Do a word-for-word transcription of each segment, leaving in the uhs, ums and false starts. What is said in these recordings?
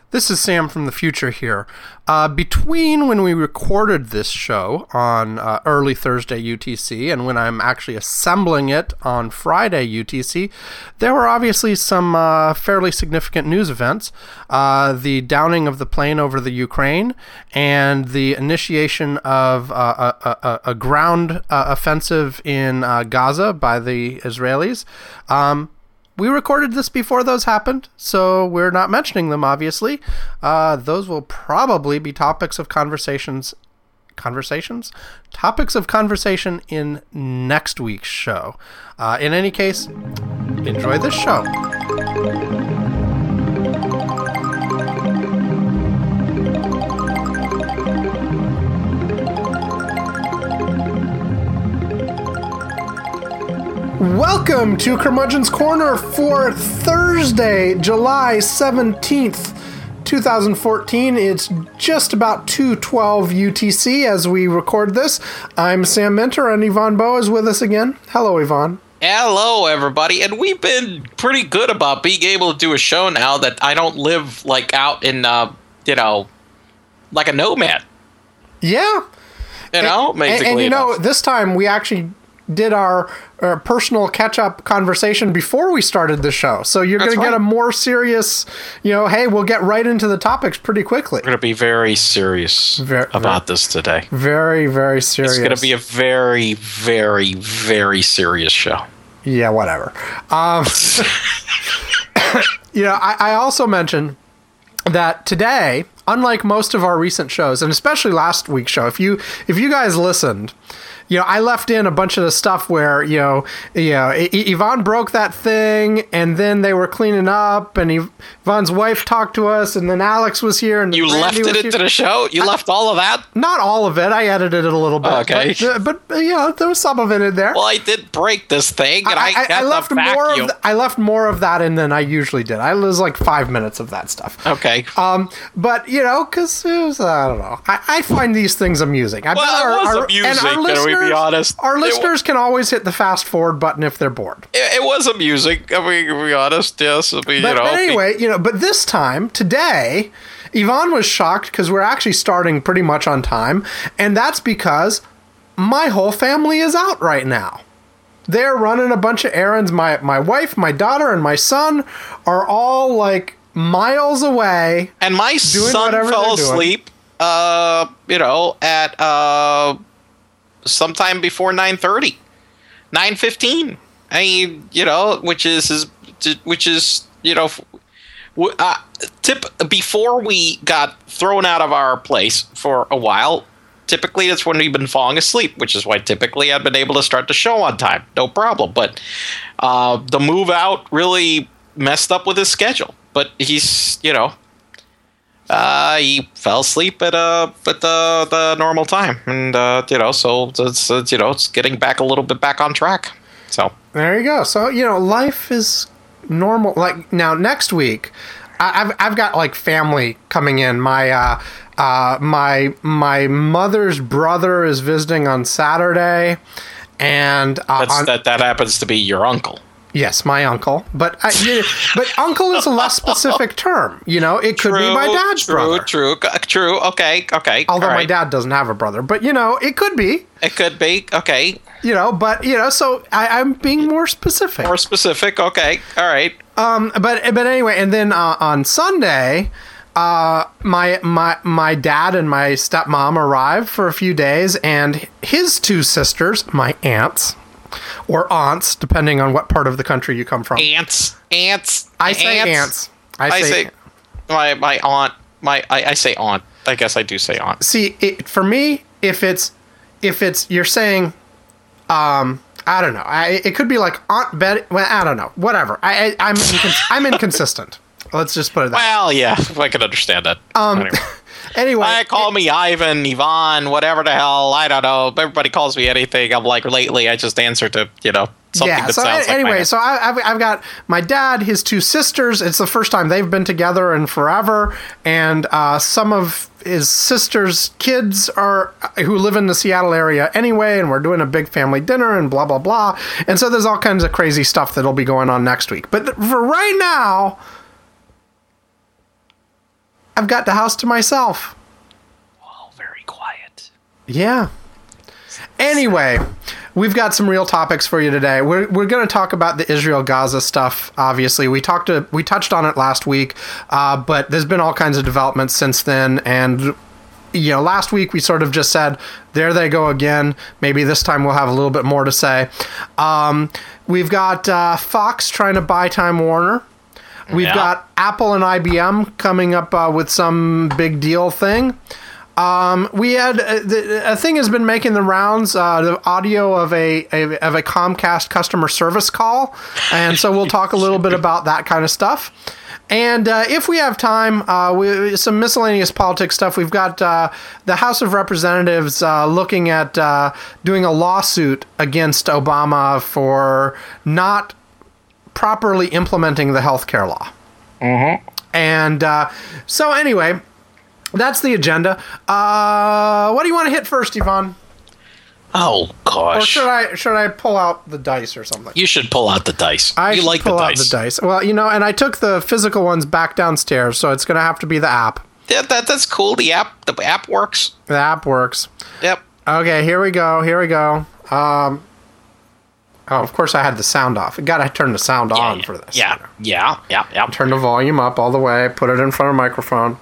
This is Sam from the future here. Uh, between when we recorded this show on uh, early Thursday U T C and when I'm actually assembling it on Friday U T C, there were obviously some uh, fairly significant news events. Uh, the downing of the plane over the Ukraine and the initiation of uh, a, a, a ground uh, offensive in uh, Gaza by the Israelis. Um, We recorded this before those happened, so we're not mentioning them, obviously. Uh, those will probably be topics of conversations... Conversations? Topics of conversation in next week's show. Uh, in any case, enjoy this show. Welcome to Curmudgeon's Corner for Thursday, July seventeenth, twenty fourteen. It's just about two twelve U T C as we record this. I'm Sam Minter, and Yvonne Bowe is with us again. Hello, Yvonne. Hello, everybody. And we've been pretty good about being able to do a show now that I don't live, like, out in, uh, you know, like a nomad. Yeah. You know, and, basically. And, and you know, enough. this time we actually did our, our personal catch-up conversation before we started the show. So you're going to get a more serious, you know, hey, we'll get right into the topics pretty quickly. We're going to be very serious very, about very, this today. Very, very serious. It's going to be a very, very, very serious show. Yeah, whatever. Um, you know, I, I also mentioned that today, unlike most of our recent shows, and especially last week's show, if you if you guys listened, you know, I left in a bunch of the stuff where, you know, you know, I- Yvonne broke that thing, and then they were cleaning up, and Yvonne's wife talked to us, and then Alex was here, and you left it into the show. You I, left all of that. Not all of it. I edited it a little bit. Okay, but, but, but you know, there was some of it in there. Well, I did break this thing, and I, I, I, I left more of. The, I left more of that in than I usually did. I was like five minutes of that stuff. Okay. Um, but you know, because it was, I don't know. I, I find these things amusing. I well, bet our, it was our, amusing. And our Can listeners, we be honest? Our listeners can always hit the fast forward button if they're bored. It, it was amusing. I mean, to be honest, yes. I mean, but, you know, but anyway, you know, but this time, today, Yvonne was shocked because we're actually starting pretty much on time, and that's because my whole family is out right now. They're running a bunch of errands. My my wife, my daughter, and my son are all like miles away. And my son fell asleep, uh, you know, at uh, sometime before nine thirty, nine fifteen. I mean, you know, which is, is which is, you know, uh, tip before we got thrown out of our place for a while. Typically, that's when we've been falling asleep, which is why typically I've been able to start the show on time. No problem. But uh, the move out really messed up with his schedule. But he's, you know, uh, he fell asleep at uh at the the normal time, and uh, you know, so it's, it's you know it's getting back a little bit back on track. So there you go. So you know, life is normal. Like now, next week, I, I've I've got like family coming in. My uh, uh, my my mother's brother is visiting on Saturday, and uh, That's, on, that that happens to be your uncle. Yes, my uncle, but I, you, but uncle is a less specific term. You know, it could true, be my dad's true, brother. True, true, true. Okay, okay. Although right. my dad doesn't have a brother, but you know, it could be. It could be. Okay. You know, but you know, so I, I'm being more specific. More specific. Okay. All right. Um, but but anyway, and then uh, on Sunday, uh, my my my dad and my stepmom arrived for a few days, and his two sisters, my aunts. Or aunts, depending on what part of the country you come from. Aunts, aunts. I say aunts. aunts. I, I say, say my my aunt. My I, I say aunt. I guess I do say aunt. See, it, for me, if it's if it's you're saying, um, I don't know. I, it could be like Aunt Betty. Well, I don't know. Whatever. I, I I'm incons- I'm inconsistent. Let's just put it that. Well, yeah, I can understand that. Um. Anyway. Anyway, I call it, me Ivan, Yvonne, whatever the hell. I don't know. Everybody calls me anything. I'm like, lately, I just answer to, you know, something yeah, that so sounds a- anyway, like so I, I've, I've got my dad, his two sisters. It's the first time they've been together in forever. And uh, some of his sister's kids are who live in the Seattle area anyway. And we're doing a big family dinner and blah, blah, blah. And so there's all kinds of crazy stuff that'll be going on next week. But th- for right now... I've got the house to myself. Oh, very quiet. Yeah. Anyway, we've got some real topics for you today. We're we're going to talk about the Israel-Gaza stuff. Obviously, we talked to we touched on it last week, uh, but there's been all kinds of developments since then. And you know, last week we sort of just said, there they go again. Maybe this time we'll have a little bit more to say. Um, we've got uh, Fox trying to buy Time Warner. We've yeah. got Apple and I B M coming up uh, with some big deal thing. Um, we had uh, the, a thing has been making the rounds, uh, the audio of a, a of a Comcast customer service call, and so we'll talk a little bit about that kind of stuff. And uh, if we have time, uh, we, some miscellaneous politics stuff. We've got uh, the House of Representatives uh, looking at uh, doing a lawsuit against Obama for not properly implementing the healthcare law. Mm-hmm. And uh, so anyway, that's the agenda. Uh, what do you want to hit first, Yvonne? Oh gosh! Or should I should I pull out the dice or something? You should pull out the dice. I you like pull the out dice. the dice. Well, you know, and I took the physical ones back downstairs, so it's going to have to be the app. Yeah, that that's cool. The app the app works. The app works. Yep. Okay, here we go. Here we go. Um. Oh, of course I had the sound off. I gotta turn the sound yeah, on yeah, for this. Yeah, you know. yeah, yeah, yeah. Turn the volume up all the way. Put it in front of the microphone.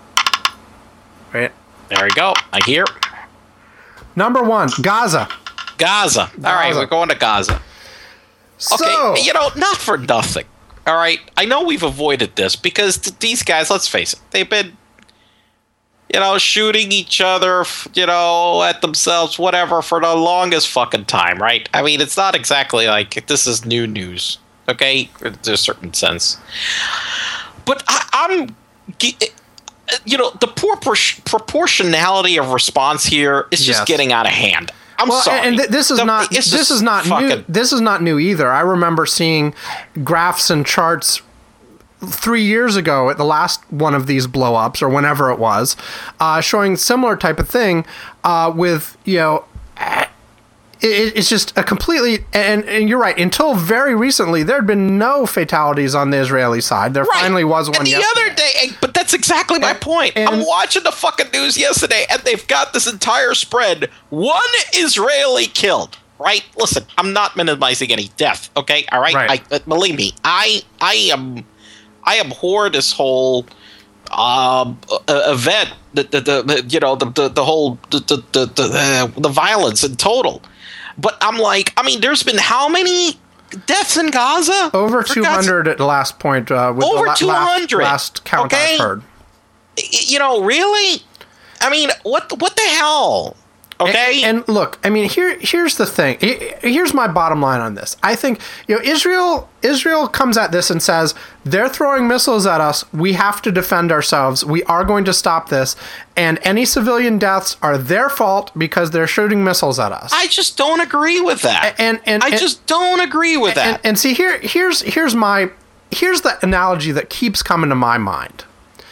Right. There we go. I hear. Number one, Gaza. Gaza. All Gaza. right, we're going to Gaza. So, okay, you know, not for nothing. All right, I know we've avoided this because th- these guys, let's face it, they've been, you know, shooting each other, you know, at themselves, whatever, for the longest fucking time, right? I mean, it's not exactly like this is new news, okay? There's a certain sense. But I, I'm, you know, the poor por- proportionality of response here is just yes. getting out of hand. I'm well, sorry. And th- this is the, not this is not fucking, new. This is not new either. I remember seeing graphs and charts three years ago at the last one of these blow-ups or whenever it was, uh, showing similar type of thing uh, with, you know, it, it's just a completely, and, and you're right, until very recently, there had been no fatalities on the Israeli side. There right. finally was one and the yesterday. other day, but that's exactly my and, point. And, I'm watching the fucking news yesterday, and they've got this entire spread. One Israeli killed. Right? Listen, I'm not minimizing any death. Okay? All right? right. I, uh, believe me, I I am I abhor this whole um, uh, event. The, the, the, the you know the the, the whole the the the, the, uh, the violence in total. But I'm like, I mean, there's been how many deaths in Gaza? Over two hundred at the last point. Uh, with Over the la- two hundred. Last, last count okay? I've heard. You know, really? I mean, what what the hell? Okay. And, and look, I mean, here here's the thing. Here's my bottom line on this. I think, you know, Israel Israel comes at this and says, they're throwing missiles at us. We have to defend ourselves. We are going to stop this. And any civilian deaths are their fault because they're shooting missiles at us. I just don't agree with that. And and, I and just don't agree with that. And, and see, here here's here's my here's the analogy that keeps coming to my mind.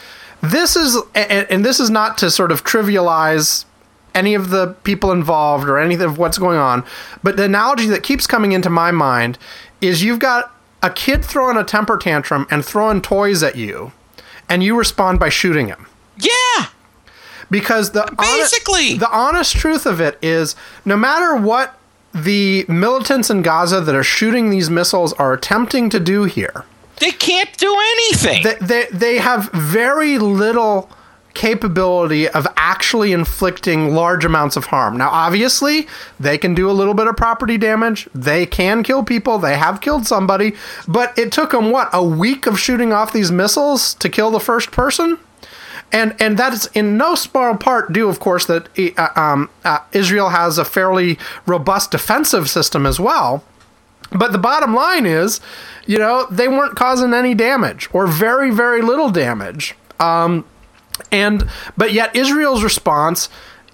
This is and, and this is not to sort of trivialize any of the people involved or anything of what's going on, but the analogy that keeps coming into my mind is you've got a kid throwing a temper tantrum and throwing toys at you, and you respond by shooting him. Yeah. Because the basically honest, the honest truth of it is, no matter what the militants in Gaza that are shooting these missiles are attempting to do here, they can't do anything. They they, they have very little capability of actually inflicting large amounts of harm. Now, obviously, they can do a little bit of property damage. They can kill people. They have killed somebody. But it took them, what, a week of shooting off these missiles to kill the first person? And and that is in no small part due, of course, that uh, um, uh, Israel has a fairly robust defensive system as well. But the bottom line is, you know, they weren't causing any damage or very, very little damage. Um And but yet Israel's response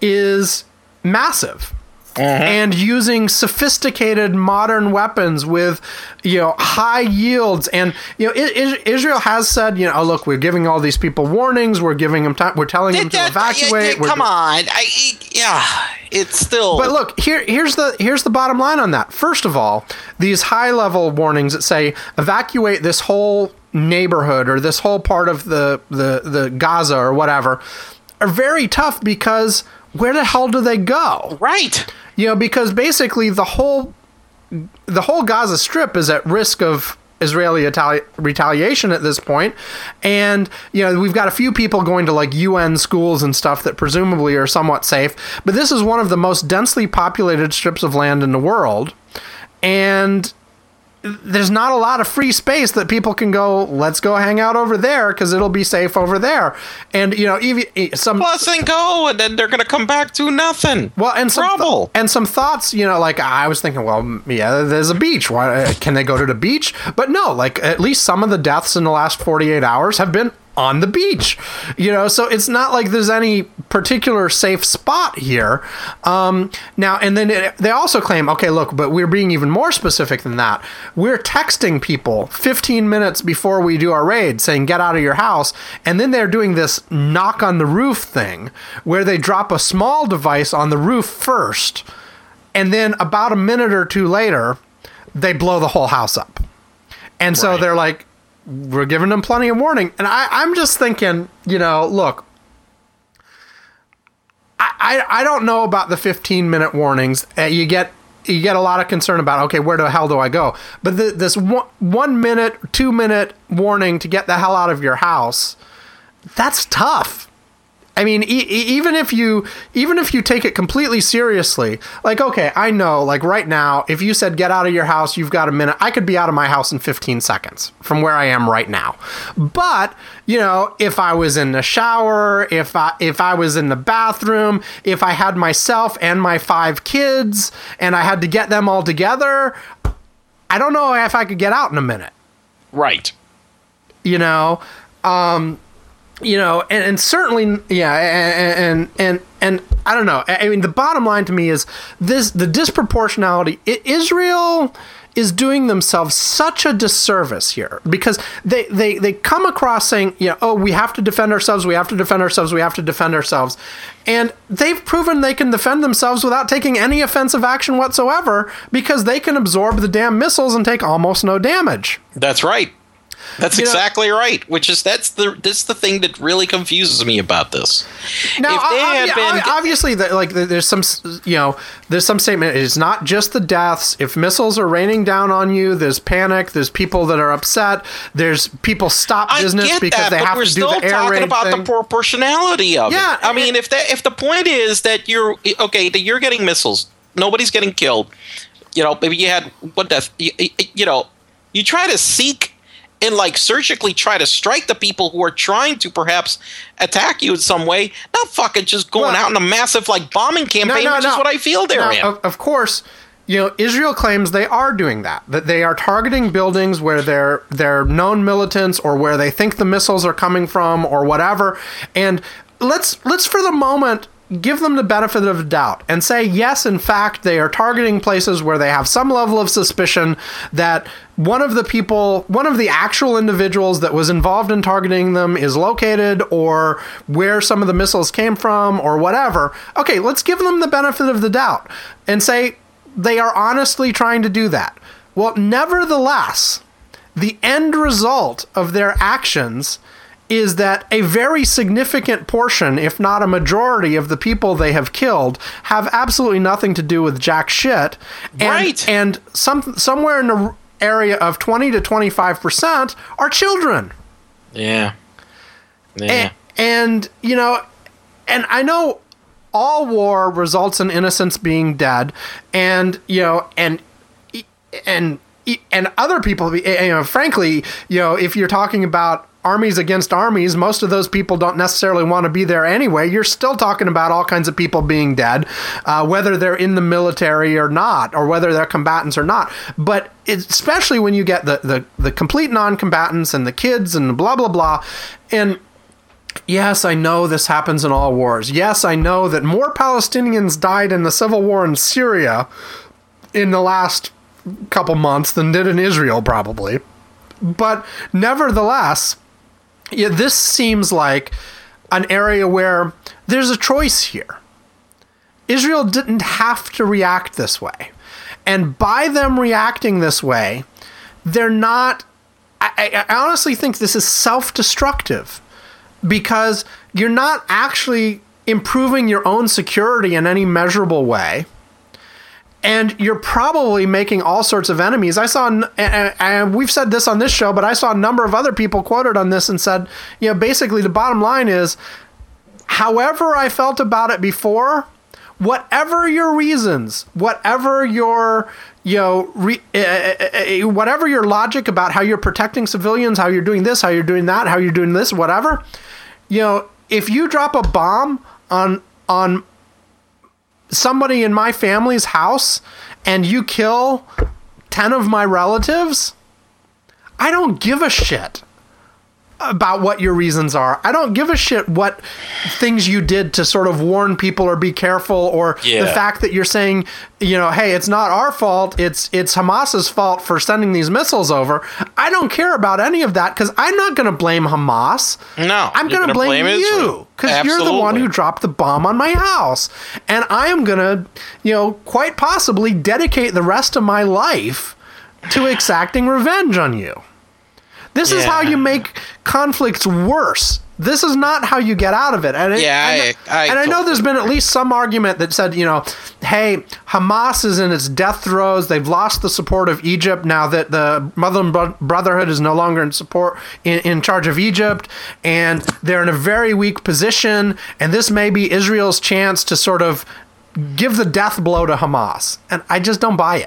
is massive, uh-huh. and using sophisticated modern weapons with, you know, high yields. And you know, I- Israel has said, you know, oh, look, we're giving all these people warnings. We're giving them time. We're telling them to evacuate. Come on, I, yeah, it's still. But look, here, here's the here's the bottom line on that. First of all, these high level warnings that say evacuate this whole, neighborhood or this whole part of the, the, the Gaza or whatever are very tough because where the hell do they go? Right. You know, because basically the whole the whole Gaza Strip is at risk of Israeli Itali- retaliation at this point. And, you know, we've got a few people going to like U N schools and stuff that presumably are somewhat safe. But this is one of the most densely populated strips of land in the world. And there's not a lot of free space that people can go, let's go hang out over there because it'll be safe over there. And, you know, even some plus and go, and then they're going to come back to nothing. Well, and some trouble. Th- and some thoughts, you know, like I was thinking, well, yeah, there's a beach. Why can they go to the beach? But no, like at least some of the deaths in the last forty-eight hours have been on the beach, you know, so it's not like there's any particular safe spot here. Um, now, and then it, they also claim, okay, look, but we're being even more specific than that. We're texting people fifteen minutes before we do our raid saying, get out of your house. And then they're doing this knock on the roof thing where they drop a small device on the roof first. And then about a minute or two later, they blow the whole house up. And so right. they're like, we're giving them plenty of warning. And I, I'm just thinking, you know, look, I, I, I don't know about the fifteen minute warnings. Uh, you get you get a lot of concern about, okay, where the hell do I go? But the, this one, one minute, two minute warning to get the hell out of your house, that's tough. I mean, e- even if you even if you take it completely seriously, like, okay, I know, like right now, if you said get out of your house, you've got a minute, I could be out of my house in fifteen seconds from where I am right now. But, you know, if I was in the shower, if I if I was in the bathroom, if I had myself and my five kids and I had to get them all together, I don't know if I could get out in a minute. Right. You know, um... You know, and, and certainly, yeah, and, and and and I don't know. I mean, the bottom line to me is this: the disproportionality. Israel is doing themselves such a disservice here because they, they, they come across saying, you know, oh, we have to defend ourselves, we have to defend ourselves, we have to defend ourselves. And they've proven they can defend themselves without taking any offensive action whatsoever because they can absorb the damn missiles and take almost no damage. That's right. That's you exactly know, right. Which is that's the that's the thing that really confuses me about this. Now, if they had obvi- been, obviously, the, like there's some you know there's some statement. It's not just the deaths. If missiles are raining down on you, there's panic. There's people that are upset. There's people stop business I get because that, they but have we're to do still the air talking raid about thing. the proportionality of yeah, it. I mean, if that if the point is that you're okay, that you're getting missiles, nobody's getting killed. You know, maybe you had what death. You, you know, you try to seek. And like surgically try to strike the people who are trying to perhaps attack you in some way, not fucking just going well, out in a massive like bombing campaign, no, no, which no. is what I feel they're no, in. Of, of course, you know, Israel claims they are doing that, that they are targeting buildings where they're they're known militants or where they think the missiles are coming from or whatever. And let's let's for the moment give them the benefit of the doubt and say, yes, in fact, they are targeting places where they have some level of suspicion that one of the people, one of the actual individuals that was involved in targeting them is located or where some of the missiles came from or whatever. Okay, let's give them the benefit of the doubt and say they are honestly trying to do that. Well, nevertheless, the end result of their actions is that a very significant portion, if not a majority, of the people they have killed have absolutely nothing to do with jack shit. And, right. And some somewhere in the area of twenty to twenty-five percent are children. Yeah. Yeah. And, and, you know, and I know all war results in innocents being dead. And, you know, and, and, and other people, you know, frankly, you know, if you're talking about armies against armies, most of those people don't necessarily want to be there anyway. You're still talking about all kinds of people being dead, uh, whether they're in the military or not, or whether they're combatants or not. But it's, especially when you get the, the, the complete non-combatants and the kids and blah, blah, blah. And yes, I know this happens in all wars. Yes, I know that more Palestinians died in the civil war in Syria in the last couple months than did in Israel, probably. But nevertheless, yeah, this seems like an area where there's a choice here. Israel didn't have to react this way. And by them reacting this way, they're not... I, I honestly think this is self-destructive because you're not actually improving your own security in any measurable way. And you're probably making all sorts of enemies. I saw, and, and we've said this on this show, but I saw a number of other people quoted on this and said, you know, basically the bottom line is, however I felt about it before, whatever your reasons, whatever your, you know, re, uh, whatever your logic about how you're protecting civilians, how you're doing this, how you're doing that, how you're doing this, whatever, you know, if you drop a bomb on on somebody in my family's house and you kill ten of my relatives, I don't give a shit about what your reasons are. I don't give a shit what things you did to sort of warn people or be careful, or yeah. the fact that you're saying, you know, hey, it's not our fault, it's it's Hamas's fault for sending these missiles over. I don't care about any of that because I'm not going to blame Hamas. No, I'm going to blame, blame you because you're the one who dropped the bomb on my house. And I am going to, you know, quite possibly dedicate the rest of my life to exacting revenge on you. This yeah. is how you make conflicts worse. This is not how you get out of it. And yeah, it, I, I, and I know there's been at least some argument that said, you know, hey, Hamas is in its death throes. They've lost the support of Egypt now that the Muslim Brotherhood is no longer in support in, in charge of Egypt, and they're in a very weak position. And this may be Israel's chance to sort of give the death blow to Hamas. And I just don't buy it.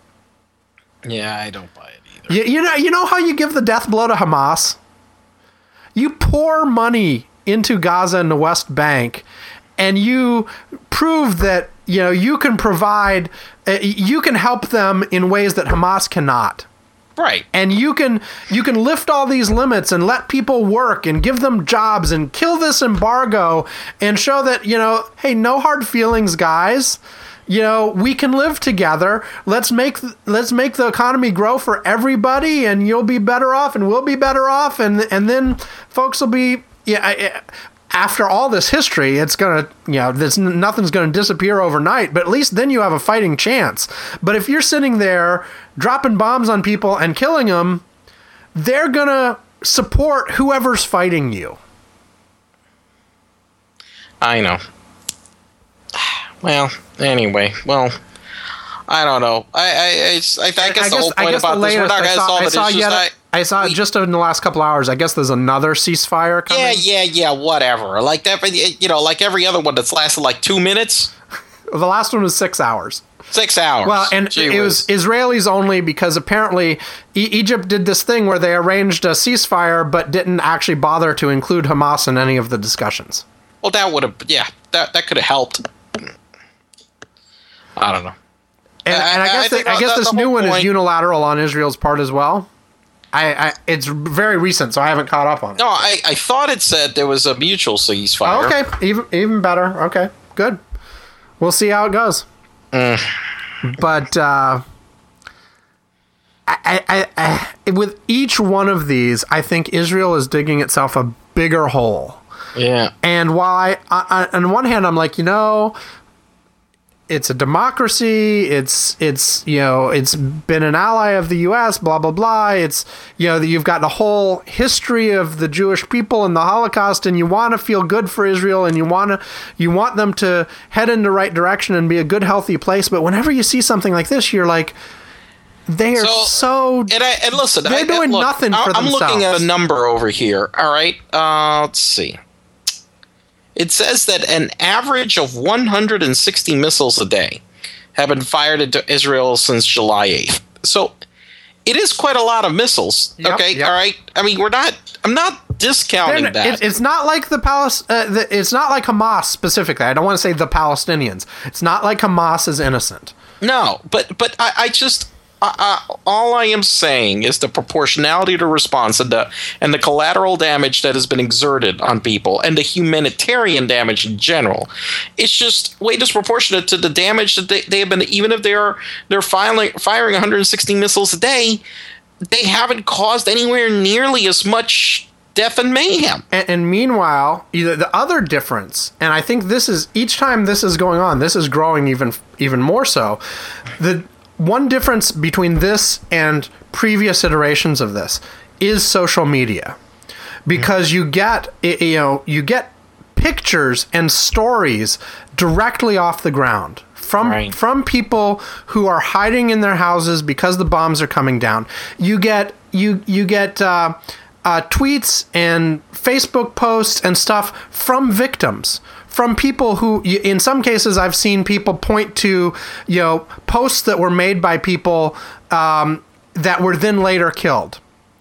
Yeah, I don't buy it. You, you know, you know how you give the death blow to Hamas? You pour money into Gaza and the West Bank, and you prove that, you know, you can provide, uh, you can help them in ways that Hamas cannot. Right. And you can you can lift all these limits and let people work and give them jobs and kill this embargo and show that, you know, hey, no hard feelings, guys. You know, we can live together. Let's make let's make the economy grow for everybody, and you'll be better off, and we'll be better off, and and then folks will be. Yeah, after all this history, it's gonna, you know, there's nothing's gonna disappear overnight. But at least then you have a fighting chance. But if you're sitting there dropping bombs on people and killing them, they're gonna support whoever's fighting you. I know. Well, anyway, well, I don't know. I I, I, I, guess I guess the whole point about this, we're not going to solve it. It's just yet, I saw it just in the last couple hours. I guess there's another ceasefire coming. Yeah, yeah, yeah, whatever. Like that, you know, like every other one that's lasted like two minutes. The last one was six hours. Six hours. Well, and Gee it was Israelis only because apparently e- Egypt did this thing where they arranged a ceasefire but didn't actually bother to include Hamas in any of the discussions. Well, that would have, yeah, that that could have helped. I don't know. And, and I, I guess I, the, I guess the, this the new one point, is unilateral on Israel's part as well. I, I it's very recent, so I haven't caught up on it. No, I, I thought it said there was a mutual ceasefire. Oh, okay, even even better. Okay, good. We'll see how it goes. Mm. But uh, I, I, I, with each one of these, I think Israel is digging itself a bigger hole. Yeah. And while I, I on one hand, I'm like, you know, it's a democracy. It's it's you know it's been an ally of the U S. Blah blah blah. It's you know you've got the whole history of the Jewish people and the Holocaust, and you want to feel good for Israel, and you want to you want them to head in the right direction and be a good, healthy place. But whenever you see something like this, you're like, they are so. so and, I, and listen, they're I, doing look, nothing for I'm themselves. I'm looking at a number over here. All right, uh, let's see. It says that an average of one hundred sixty missiles a day have been fired into Israel since July eighth. So it is quite a lot of missiles. Yep, okay, yep. all right. I mean, we're not. I'm not discounting They're, that. It, it's not like the Palis- uh, the, It's not like Hamas specifically. I don't want to say the Palestinians. It's not like Hamas is innocent. No, but but I, I just. Uh, all I am saying is the proportionality to response and the and the collateral damage that has been exerted on people and the humanitarian damage in general. It's just way disproportionate to the damage that they, they have been. Even if they're they're filing, firing one hundred sixty missiles a day, they haven't caused anywhere nearly as much death and mayhem. And, and meanwhile, the, the other difference, and I think this is each time this is going on, this is growing even even more so. The one difference between this and previous iterations of this is social media, because you get you know you get pictures and stories directly off the ground from right. from people who are hiding in their houses because the bombs are coming down. You get you you get uh, uh, tweets and Facebook posts and stuff from victims. From people who, in some cases, I've seen people point to, you know, posts that were made by people um, that were then later killed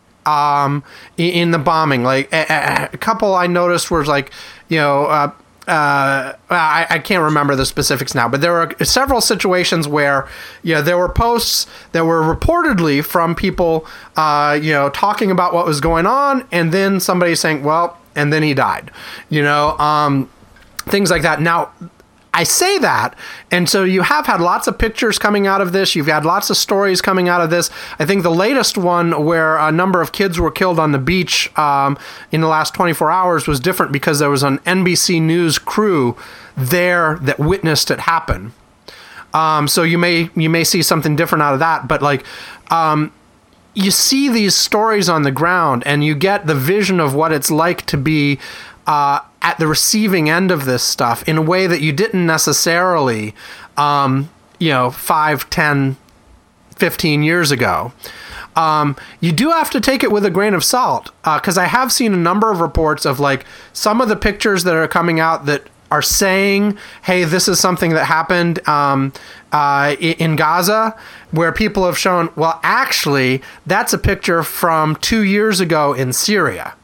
um, in the bombing. Like a, a couple I noticed was like, you know, uh, uh, I, I can't remember the specifics now, but there were several situations where, you know, there were posts that were reportedly from people, uh, you know, talking about what was going on, and then somebody saying, well, and then he died, you know. Um, Things like that. Now, I say that, and so you have had lots of pictures coming out of this. You've had lots of stories coming out of this. I think the latest one where a number of kids were killed on the beach um, in the last twenty-four hours was different because there was an N B C News crew there that witnessed it happen. Um, so you may you may see something different out of that, but like um, you see these stories on the ground, and you get the vision of what it's like to be Uh, at the receiving end of this stuff in a way that you didn't necessarily, um, you know, five, ten, fifteen years ago. Um, you do have to take it with a grain of salt, because uh, I have seen a number of reports of like some of the pictures that are coming out that are saying, hey, this is something that happened um, uh, in Gaza, where people have shown, well, actually, that's a picture from two years ago in Syria.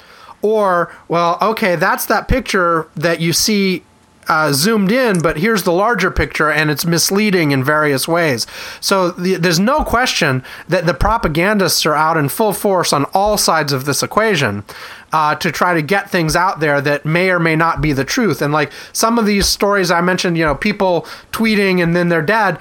Or, well, okay, that's that picture that you see uh, zoomed in, but here's the larger picture, and it's misleading in various ways. So the, there's no question that the propagandists are out in full force on all sides of this equation uh, to try to get things out there that may or may not be the truth. And like some of these stories I mentioned, you know, people tweeting and then they're dead.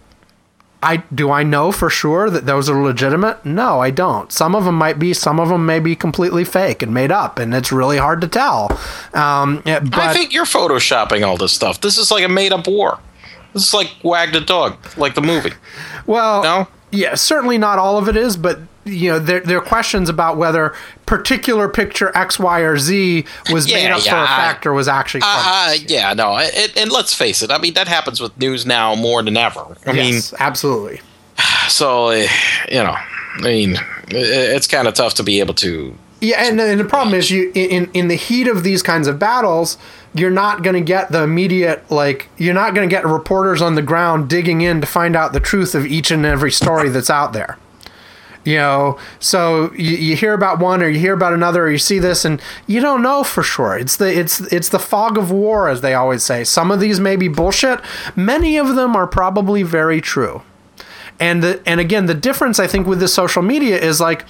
I do I know for sure that those are legitimate? No, I don't. Some of them might be. Some of them may be completely fake and made up, and it's really hard to tell. Um, but I think you're photoshopping all this stuff. This is like a made-up war. This is like Wag the Dog, like the movie. Well, no? Yeah, certainly not all of it is, but you know, there there are questions about whether particular picture X, Y, or Z was yeah, made up yeah, for a fact or was actually. Uh, uh, yeah, no, it, and let's face it. I mean, that happens with news now more than ever. I yes, mean, absolutely. So, you know, I mean, it's kind of tough to be able to. Yeah, and, and the problem is, you in in the heat of these kinds of battles, you're not going to get the immediate, like, you're not going to get reporters on the ground digging in to find out the truth of each and every story that's out there. You know, so you, you hear about one or you hear about another or you see this and you don't know for sure. It's the it's it's the fog of war, as they always say. Some of these may be bullshit. Many of them are probably very true. And the, and again, the difference I think with this social media is like,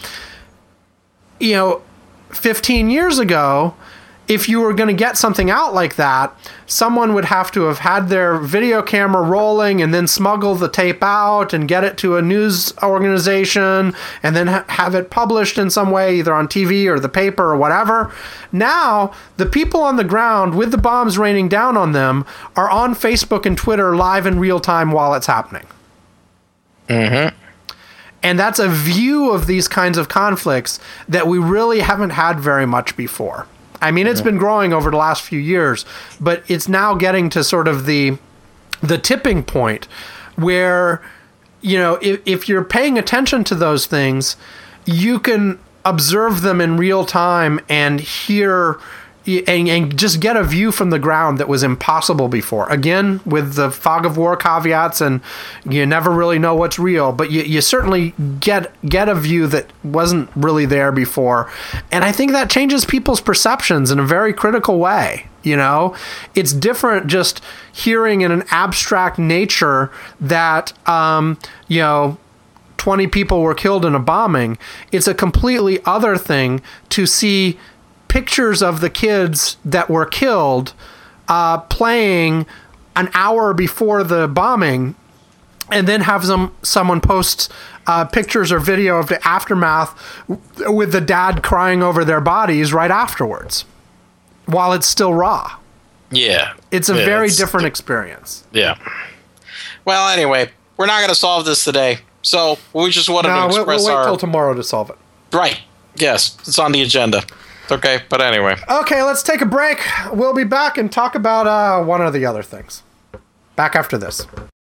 you know, fifteen years ago, if you were going to get something out like that, someone would have to have had their video camera rolling and then smuggle the tape out and get it to a news organization and then ha- have it published in some way, either on T V or the paper or whatever. Now, the people on the ground with the bombs raining down on them are on Facebook and Twitter live in real time while it's happening. Mm-hmm. And that's a view of these kinds of conflicts that we really haven't had very much before. I mean, it's been growing over the last few years, but it's now getting to sort of the the tipping point where, you know, if, if you're paying attention to those things, you can observe them in real time and hear and, and just get a view from the ground that was impossible before. Again, with the fog of war caveats, and you never really know what's real, but you, you certainly get get a view that wasn't really there before. And I think that changes people's perceptions in a very critical way. You know, it's different just hearing in an abstract nature that, um, you know, twenty people were killed in a bombing. It's a completely other thing to see pictures of the kids that were killed uh, playing an hour before the bombing, and then have some someone post uh, pictures or video of the aftermath with the dad crying over their bodies right afterwards while it's still raw. Yeah. It's a yeah, very it's, different experience. Yeah. Well, anyway, we're not going to solve this today, so we just wanted no, to express we'll, we'll wait our... till tomorrow to solve it. Right. Yes, it's on the agenda. Okay, but anyway. Okay, let's take a break. We'll be back and talk about uh, one of the other things. Back after this.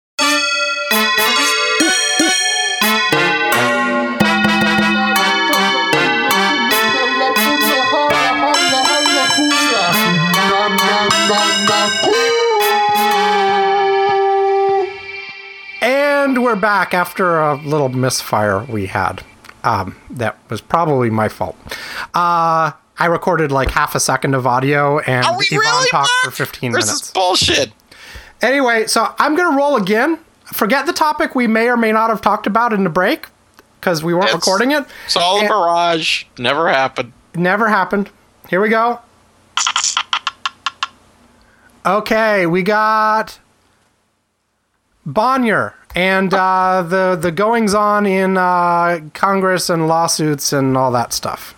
And we're back after a little misfire we had. Um, that was probably my fault. Uh, I recorded like half a second of audio, and Are we Yvonne really talked back? for fifteen this minutes. This is bullshit. Anyway, so I'm going to roll again. Forget the topic we may or may not have talked about in the break, because we weren't It's, recording it. It's all a mirage. Never happened. Never happened. Here we go. Okay, we got Bonnier and uh, the the goings on in uh, Congress and lawsuits and all that stuff.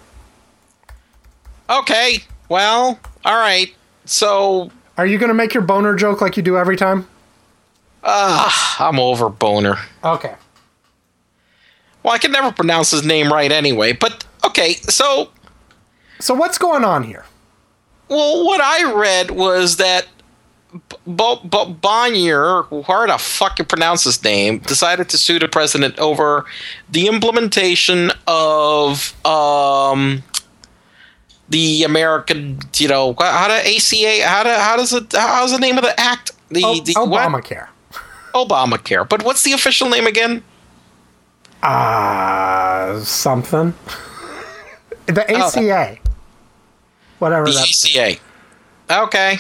Okay, well, all right. So, are you going to make your boner joke like you do every time? Ah, uh, I'm over Boner. Okay. Well, I can never pronounce his name right anyway. But okay, so so what's going on here? Well, what I read was that B- B- Bonnier, hard to fucking pronounce his name, decided to sue the president over the implementation of um, the American, you know, how to A C A, how to how does it, how's the name of the act? The, o- the Obamacare. What? Obamacare. But what's the official name again? Uh, something. The A C A. Oh. Whatever the that. A C A. Okay.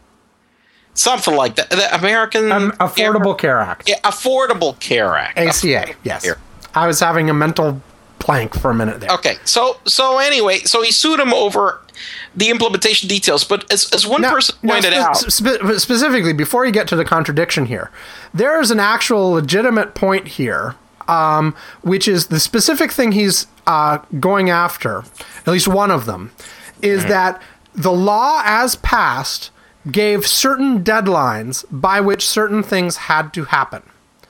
Something like that. The American um, Affordable Air- Care Act. Yeah, Affordable Care Act. A C A. Yes. Here. I was having a mental blank for a minute there. Okay. So so anyway, so he sued him over the implementation details, but as as one now, person pointed now, spe- out, spe- specifically before you get to the contradiction here, there is an actual legitimate point here, um, which is the specific thing he's uh, going after. At least one of them is mm-hmm. that the law as passed gave certain deadlines by which certain things had to happen.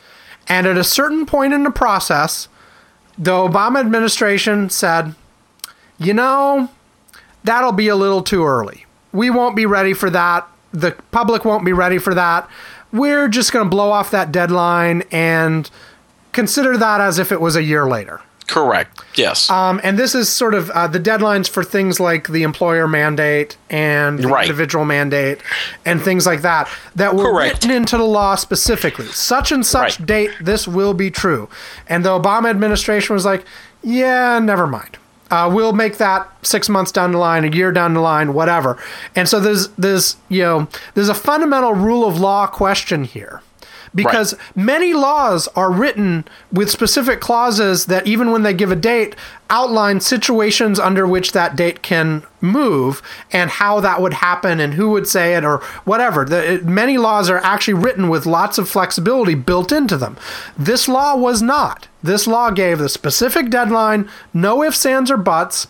And at a certain point in the process, the Obama administration said, you know, that'll be a little too early. We won't be ready for that. The public won't be ready for that. We're just going to blow off that deadline and consider that as if it was a year later. Correct. Yes. Um, and this is sort of uh, the deadlines for things like the employer mandate and the right. individual mandate and things like that that were Correct. written into the law specifically. Such and such right. date, this will be true. And the Obama administration was like, yeah, never mind. Uh, we'll make that six months down the line, a year down the line, whatever. And so there's, there's, you know, there's a fundamental rule of law question here. Because right. many laws are written with specific clauses that, even when they give a date, outline situations under which that date can move and how that would happen and who would say it or whatever. The, it, many laws are actually written with lots of flexibility built into them. This law was not. This law gave the specific deadline, no ifs, ands, or buts,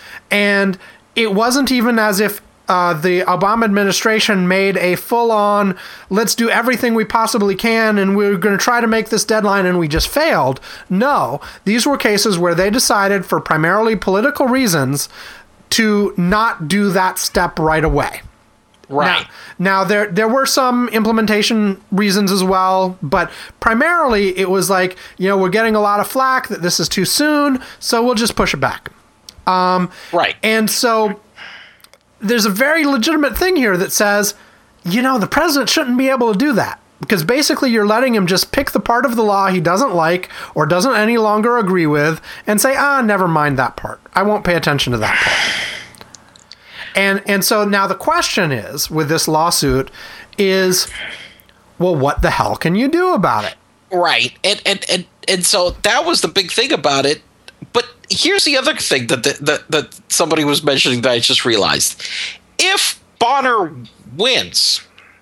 and it wasn't even as if Uh, the Obama administration made a full-on, let's do everything we possibly can, and we're going to try to make this deadline, and we just failed. No, these were cases where they decided, for primarily political reasons, to not do that step right away. Right. Now, now there there were some implementation reasons as well, but primarily it was like, you know, we're getting a lot of flack that this is too soon, so we'll just push it back. Um, right. And so there's a very legitimate thing here that says, you know, the president shouldn't be able to do that, because basically you're letting him just pick the part of the law he doesn't like or doesn't any longer agree with and say, ah, never mind that part. I won't pay attention to that part. And and so now the question is, with this lawsuit, is, well, what the hell can you do about it? Right. And and and, and so that was the big thing about it. But here's the other thing that, the, that that somebody was mentioning that I just realized. If Bonner wins,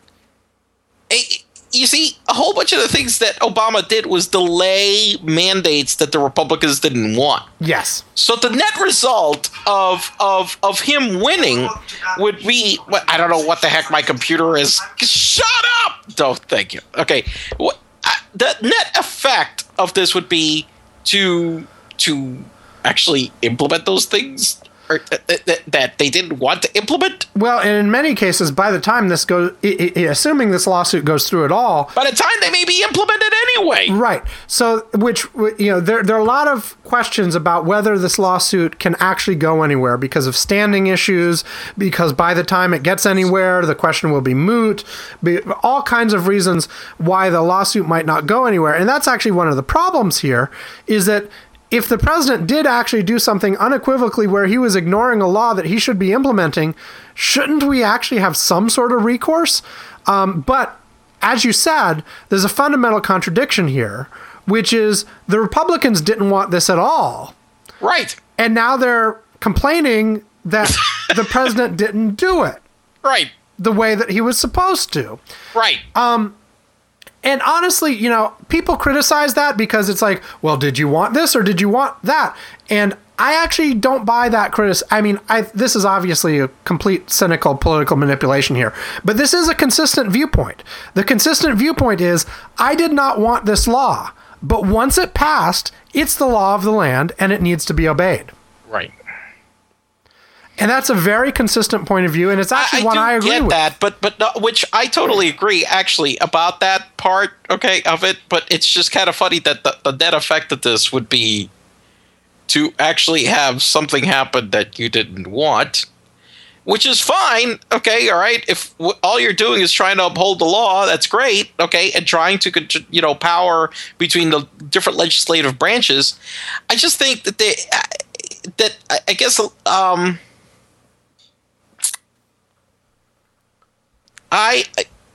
a, you see, a whole bunch of the things that Obama did was delay mandates that the Republicans didn't want. Yes. So the net result of of of him winning would be, I don't know what the heck my computer is. Shut up! No, thank you. Okay. What, the net effect of this would be to to actually implement those things or that, that they didn't want to implement. Well, and in many cases, by the time this goes, I- I- assuming this lawsuit goes through at all, by the time they may be implemented anyway. Right. So, which, you know, there, there are a lot of questions about whether this lawsuit can actually go anywhere because of standing issues, because by the time it gets anywhere, the question will be moot, be, all kinds of reasons why the lawsuit might not go anywhere. And that's actually one of the problems here, is that if the president did actually do something unequivocally where he was ignoring a law that he should be implementing, shouldn't we actually have some sort of recourse? Um, but as you said, there's a fundamental contradiction here, which is the Republicans didn't want this at all. Right. And now they're complaining that the president didn't do it. Right. The way that he was supposed to. Right. Um, And honestly, you know, people criticize that because it's like, well, did you want this or did you want that? And I actually don't buy that criticism. I mean, I, this is obviously a complete cynical political manipulation here, but this is a consistent viewpoint. The consistent viewpoint is, I did not want this law, but once it passed, it's the law of the land and it needs to be obeyed. Right. And that's a very consistent point of view, and it's actually I, one I I agree get with. that, but but no, which I totally agree actually about that part, okay, of it. But it's just kind of funny that the, the net effect of this would be to actually have something happen that you didn't want, which is fine, okay, all right. If w- all you're doing is trying to uphold the law, that's great, okay, and trying to you know power between the different legislative branches. I just think that they that I guess um. I,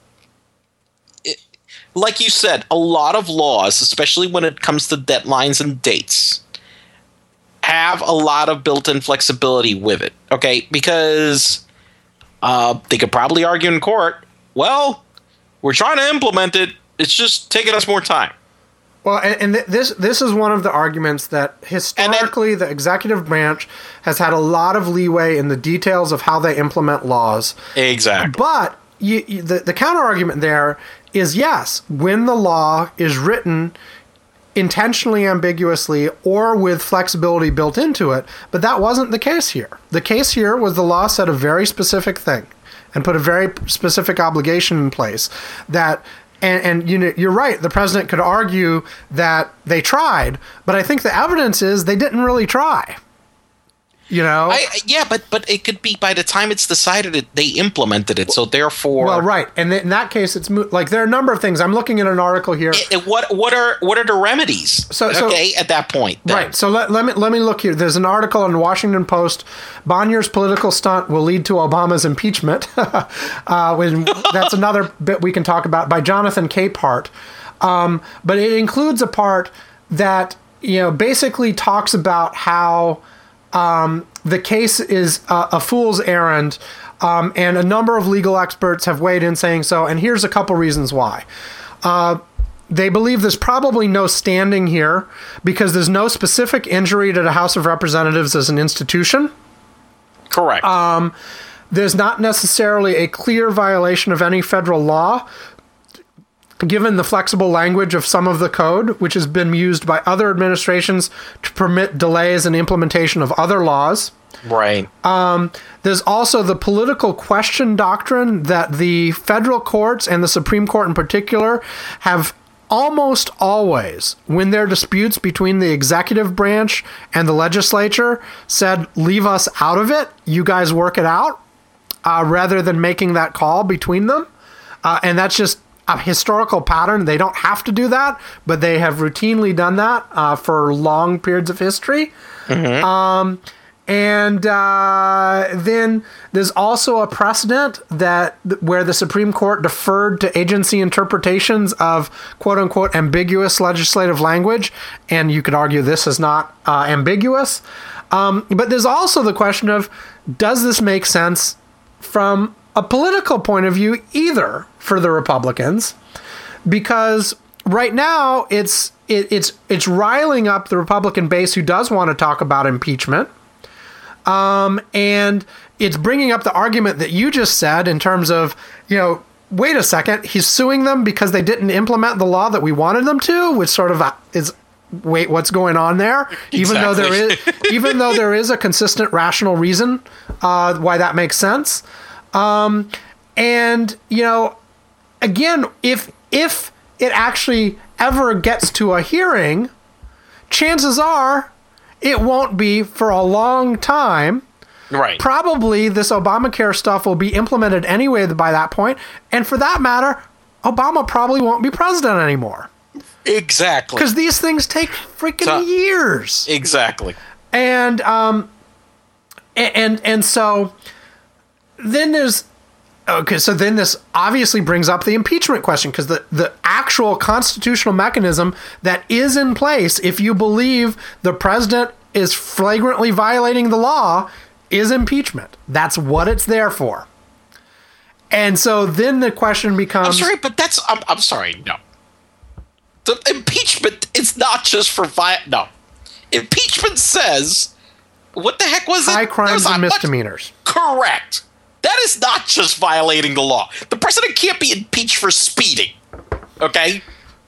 it, like you said, a lot of laws, especially when it comes to deadlines and dates, have a lot of built-in flexibility with it, okay? Because uh, they could probably argue in court, well, we're trying to implement it, it's just taking us more time. Well, and, and th- this this is one of the arguments that historically then, the executive branch has had a lot of leeway in the details of how they implement laws. Exactly. But You, you, the, the counter argument there is, yes, when the law is written intentionally ambiguously or with flexibility built into it, but that wasn't the case here. The case here was the law said a very specific thing and put a very specific obligation in place that, and, and you know, you're right, the president could argue that they tried, but I think the evidence is they didn't really try. You know, I, yeah, but but it could be by the time it's decided it, they implemented it. So therefore, well, right, and in that case, it's mo- like there are a number of things. I'm looking at an article here. It, it, what what are what are the remedies? So, so okay, at that point, then. Right. So let, let me let me look here. There's an article in the Washington Post. Bonnier's political stunt will lead to Obama's impeachment. uh, when, that's another bit we can talk about by Jonathan Capehart. Um, but it includes a part that you know basically talks about how. Um, the case is a, a fool's errand, um, and a number of legal experts have weighed in saying so, and here's a couple reasons why. Uh, they believe there's probably no standing here because there's no specific injury to the House of Representatives as an institution. Correct. Um, there's not necessarily a clear violation of any federal law, given the flexible language of some of the code, which has been used by other administrations to permit delays in implementation of other laws. Right. Um, there's also the political question doctrine that the federal courts and the Supreme Court in particular have almost always, when there are disputes between the executive branch and the legislature, said, leave us out of it, you guys work it out, uh, rather than making that call between them. Uh, and that's just a historical pattern. They don't have to do that, but they have routinely done that uh, for long periods of history. Mm-hmm. Um, and uh, then there's also a precedent that where the Supreme Court deferred to agency interpretations of quote unquote ambiguous legislative language. And you could argue this is not uh, ambiguous. Um, but there's also the question of, does this make sense from a political point of view either for the Republicans? Because right now it's it, it's it's riling up the Republican base who does want to talk about impeachment, um, and it's bringing up the argument that you just said in terms of, you know, wait a second, he's suing them because they didn't implement the law that we wanted them to, which sort of is wait, what's going on there? Exactly. Even though there is, even though there is a consistent, rational reason uh, why that makes sense. Um, and you know, again, if if it actually ever gets to a hearing, chances are it won't be for a long time. Right. Probably this Obamacare stuff will be implemented anyway by that point, and for that matter, Obama probably won't be president anymore. Exactly. Because these things take freaking so, years. Exactly. And um, and, and and so then there's okay. So then this obviously brings up the impeachment question, because the the actual constitutional mechanism that is in place, if you believe the president is flagrantly violating the law, is impeachment. That's what it's there for. And so then the question becomes... I'm sorry, but that's... I'm, I'm sorry, no. The impeachment is not just for... Vi- no. Impeachment says... What the heck was High it? High crimes and misdemeanors. Much, correct. That is not just violating the law. The president can't be impeached for speeding. Okay?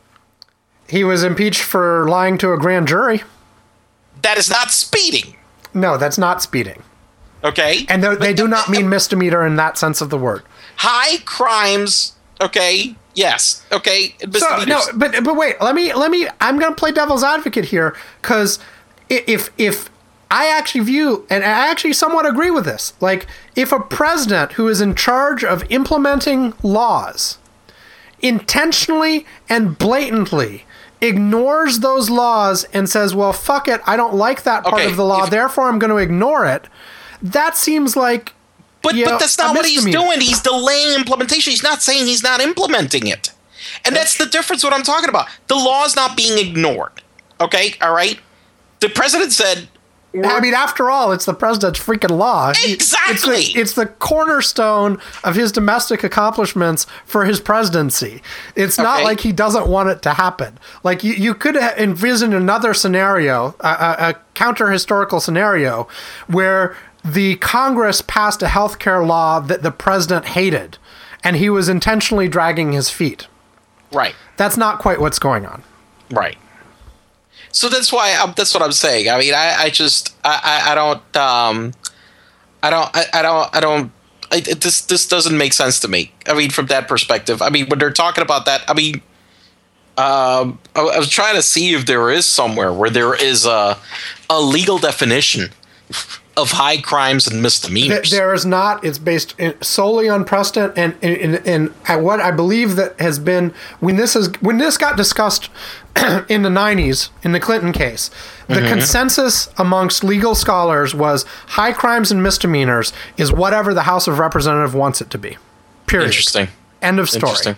He was impeached for lying to a grand jury. That is not speeding. No, that's not speeding. Okay? And they, they do not mean misdemeanor in that sense of the word. High crimes, okay? Yes. Okay? So, no, but but wait, let me let me I'm going to play devil's advocate here, cuz if if I actually view, and I actually somewhat agree with this, like if a president who is in charge of implementing laws intentionally and blatantly ignores those laws and says, well, fuck it, I don't like that part okay, of the law, if, therefore I'm going to ignore it, that seems like... But you but know, that's not what he's doing. He's delaying implementation. He's not saying he's not implementing it. And that's the difference what I'm talking about. The law is not being ignored. Okay? All right? The president said... I mean, after all, it's the president's freaking law. Exactly. It's the, it's the cornerstone of his domestic accomplishments for his presidency. It's not okay. like he doesn't want it to happen. Like, you, you could envision another scenario, a, a, a counter-historical scenario, where the Congress passed a healthcare law that the president hated, and he was intentionally dragging his feet. Right. That's not quite what's going on. Right. So that's why I'm, that's what I'm saying. I mean, I, I just I, I, I don't um I don't I, I don't I don't I, it, this this doesn't make sense to me. I mean, from that perspective. I mean, when they're talking about that, I mean, um, I, I was trying to see if there is somewhere where there is a a legal definition of high crimes and misdemeanors. There is not. It's based solely on precedent, and and and what I believe that has been when this is when this got discussed in the nineties in the Clinton case, the mm-hmm. consensus amongst legal scholars was high crimes and misdemeanors is whatever the House of Representatives wants it to be. Period. Interesting. End of story. Interesting.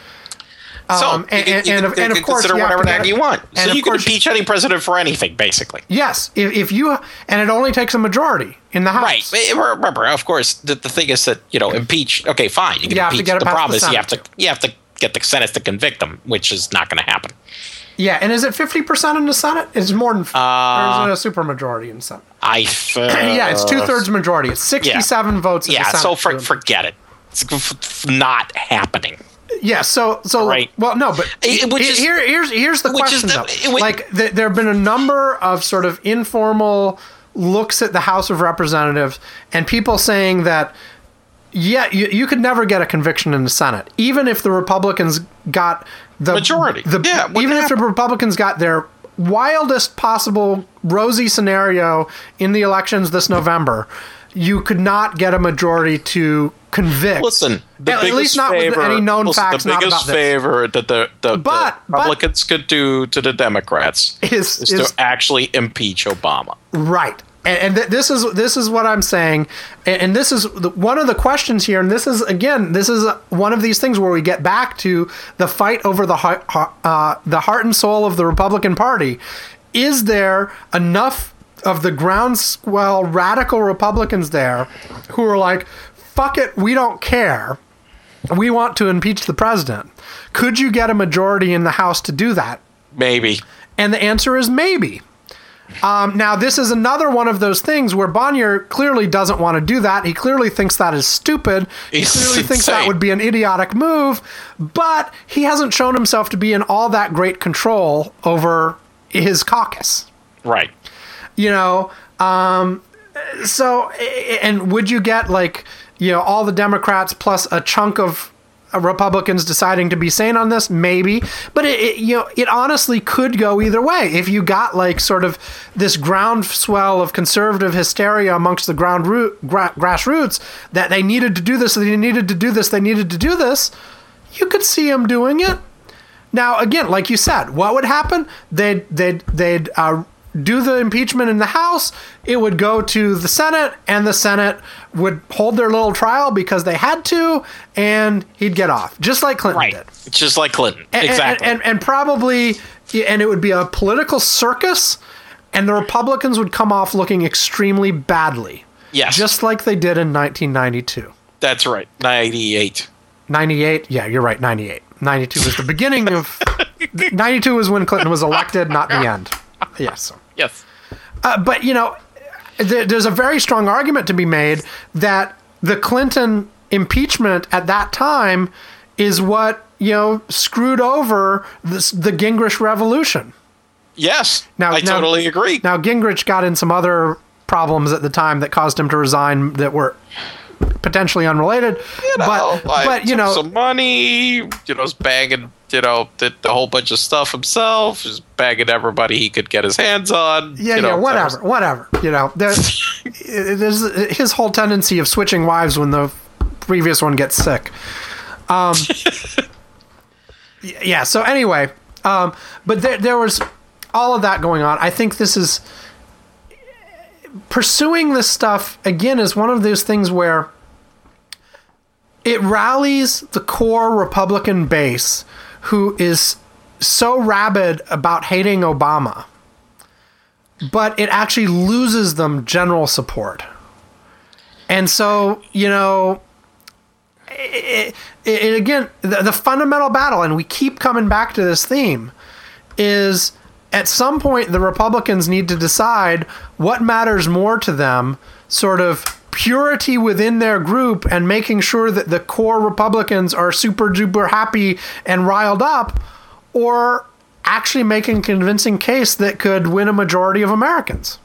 So, um, and, you, and, you and, can, of, and of course, consider you whatever that you want. So you can course, impeach any president for anything, basically. Yes, if, if you and it only takes a majority in the House. Right. Remember, of course, the, the thing is that you know, impeach. Okay, fine, you can you impeach. Have to get it the problem is you have to too. you have to get the Senate to convict them, which is not going to happen. Yeah, and is it fifty percent in the Senate? It's more than, uh, or is it a supermajority in the Senate? I. Uh, yeah, it's two thirds majority. It's sixty-seven yeah. votes in yeah, the Senate. so for, forget it. It's not happening. Yeah, so so right. well, no, but it, which is, here here's here's the question the, though. It, like the, there have been a number of sort of informal looks at the House of Representatives and people saying that yeah, you, you could never get a conviction in the Senate, even if the Republicans got the majority. The, yeah, even if the Republicans got their wildest possible rosy scenario in the elections this November, you could not get a majority to convict. Listen, the at, biggest at least not favor, with any known listen, facts. The biggest not about favor this. that the, the, but, the Republicans but, could do to the Democrats is, is, is to actually impeach Obama. Right. And, and th- this is this is what I'm saying, and, and this is the, one of the questions here. And this is again, this is one of these things where we get back to the fight over the heart, uh, the heart and soul of the Republican Party. Is there enough of the groundswell radical Republicans there who are like, fuck it, we don't care, we want to impeach the president? Could you get a majority in the House to do that? Maybe. And the answer is maybe. Um, now, this is another one of those things where Bonnier clearly doesn't want to do that. He clearly thinks that is stupid. He He's clearly insane. thinks that would be an idiotic move, but he hasn't shown himself to be in all that great control over his caucus. Right. You know, um, so, and would you get like, you know, all the Democrats plus a chunk of Republicans deciding to be sane on this? Maybe. But it, it you know, it honestly could go either way. If you got like sort of this groundswell of conservative hysteria amongst the ground root, gra- grassroots that they needed to do this, they needed to do this, they needed to do this, you could see them doing it. Now, again, like you said, what would happen? They'd, they'd, they'd, uh, do the impeachment in the House, it would go to the Senate, and the Senate would hold their little trial because they had to, and he'd get off, just like Clinton right. did. Just like Clinton, and, exactly. And, and, and probably, and it would be a political circus, and the Republicans would come off looking extremely badly. Yes. Just like they did in nineteen ninety-two. That's right, ninety-eight. ninety-eight? Yeah, you're right, ninety-eight. ninety-two was the beginning of... ninety-two was when Clinton was elected, not the end. Yes. Yes. Uh, but, you know, th- there's a very strong argument to be made that the Clinton impeachment at that time is what, you know, screwed over this, the Gingrich revolution. Yes. Now, I now, totally agree. Now, Gingrich got in some other problems at the time that caused him to resign that were potentially unrelated. You know, but, but you know, some money, you know, was bagging, you know, did a whole bunch of stuff himself, just bagging everybody he could get his hands on. Yeah, you yeah, know, whatever, whatever. You know, there's, there's his whole tendency of switching wives when the previous one gets sick. Um, yeah. So anyway, um, but there, there was all of that going on. I think this is pursuing this stuff again is one of those things where it rallies the core Republican base who is so rabid about hating Obama, but it actually loses them general support. And so, you know, it, it, it, again, the, the fundamental battle, and we keep coming back to this theme, is at some point the Republicans need to decide what matters more to them, sort of purity within their group and making sure that the core Republicans are super duper happy and riled up, or actually making a convincing case that could win a majority of Americans.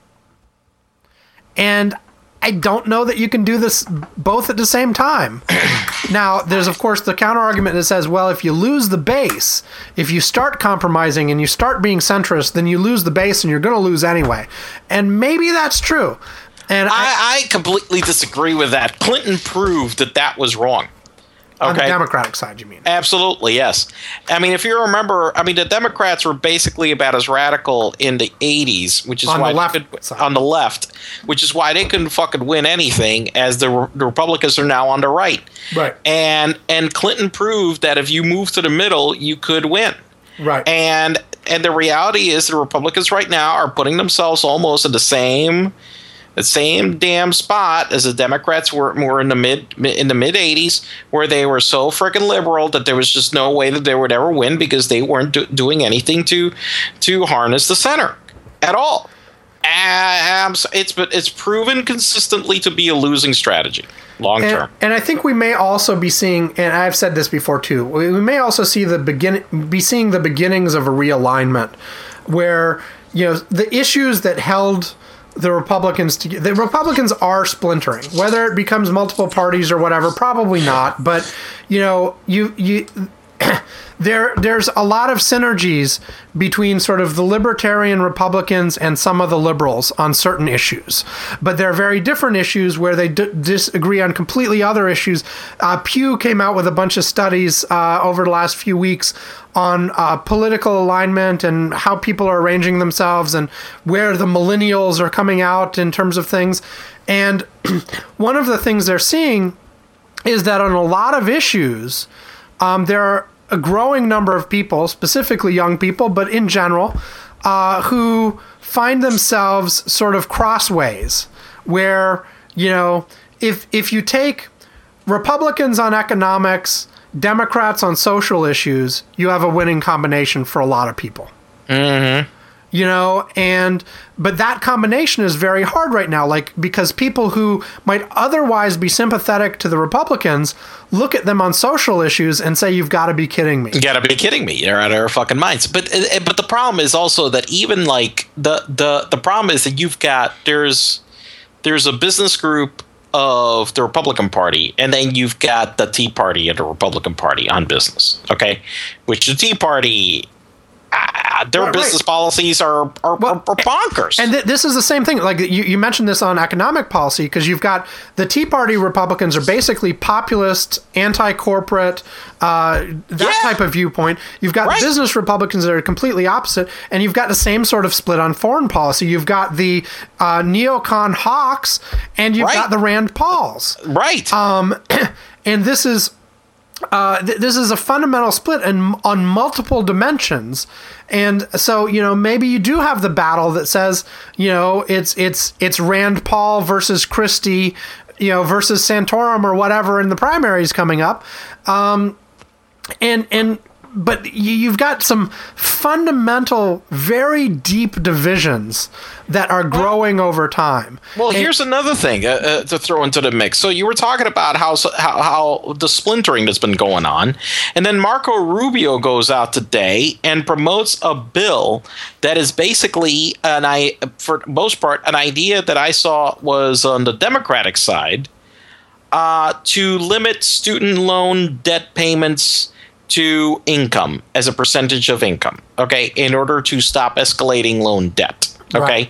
And I don't know that you can do this both at the same time. Now, there's, of course, the counter-argument that says, well, if you lose the base, if you start compromising and you start being centrist, then you lose the base and you're going to lose anyway. And maybe that's true. And I, I, I completely disagree with that. Clinton proved that that was wrong. Okay. On the Democratic side, you mean? Absolutely, yes. I mean, if you remember, I mean, the Democrats were basically about as radical in the eighties, which is on why the left could, side. on the left, which is why they couldn't fucking win anything, as the, the Republicans are now on the right. Right. And and Clinton proved that if you move to the middle, you could win. Right. And and the reality is, the Republicans right now are putting themselves almost in the same. The same damn spot as the Democrats were, were in the mid in the mid eighties, where they were so freaking liberal that there was just no way that they would ever win because they weren't do, doing anything to to harness the center at all. Um, it's but it's proven consistently to be a losing strategy long term. And, and I think we may also be seeing, and I've said this before too, we may also see the begin be seeing the beginnings of a realignment, where, you know, the issues that held the Republicans to, the Republicans are splintering, whether it becomes multiple parties or whatever, probably not. But, you know, you, you, there, there's a lot of synergies between sort of the libertarian Republicans and some of the liberals on certain issues, but there are very different issues where they d- disagree on completely other issues. Uh, Pew came out with a bunch of studies uh, over the last few weeks on uh, political alignment and how people are arranging themselves and where the millennials are coming out in terms of things. And one of the things they're seeing is that on a lot of issues, um, there are a growing number of people, specifically young people, but in general, uh, who find themselves sort of crossways, where, you know, if if you take Republicans on economics, Democrats on social issues, you have a winning combination for a lot of people. Mm-hmm. you know, and but that combination is very hard right now, like, because people who might otherwise be sympathetic to the Republicans look at them on social issues and say, you've got to be kidding me. You got to be kidding me. You're out of our fucking minds. But but the problem is also that even like the the the problem is that you've got there's there's a business group of the Republican Party, and then you've got the Tea Party and the Republican Party on business, okay? Which the Tea Party, uh, their right, business right. policies are are, well, are bonkers. And th- this is the same thing. Like you, you mentioned this on economic policy, because you've got the Tea Party Republicans are basically populist, anti-corporate, uh, that yeah. type of viewpoint. You've got right. the business Republicans that are completely opposite, and you've got the same sort of split on foreign policy. You've got the uh, neocon hawks, and you've right. got the Rand Pauls. Right. Um, and this is... Uh, th- this is a fundamental split in, on multiple dimensions, and so you know maybe you do have the battle that says you know it's it's it's Rand Paul versus Christie, you know versus Santorum or whatever in the primaries coming up, um, and and but you've got some fundamental, very deep divisions that are growing well, over time. Well, and here's another thing uh, uh, to throw into the mix. So you were talking about how, how how the splintering that's been going on, and then Marco Rubio goes out today and promotes a bill that is basically an I for the most part an idea that I saw was on the Democratic side uh, to limit student loan debt payments to income as a percentage of income, okay, in order to stop escalating loan debt, okay? Right.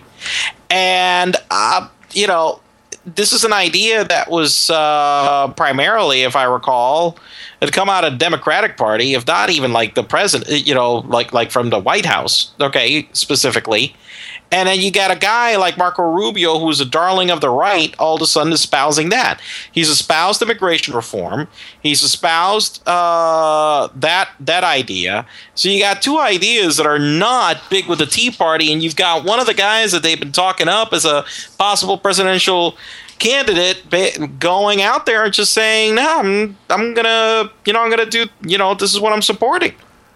And, uh, you know, this is an idea that was uh, primarily, if I recall, had come out of the Democratic Party, if not even like the president, you know, like like from the White House, okay, specifically. And then you got a guy like Marco Rubio, who's a darling of the right, all of a sudden espousing that. He's espoused immigration reform. He's espoused uh, that that idea. So you got two ideas that are not big with the Tea Party, and you've got one of the guys that they've been talking up as a possible presidential candidate going out there and just saying, no, I'm, I'm going to, you know, I'm going to do, you know, this is what I'm supporting.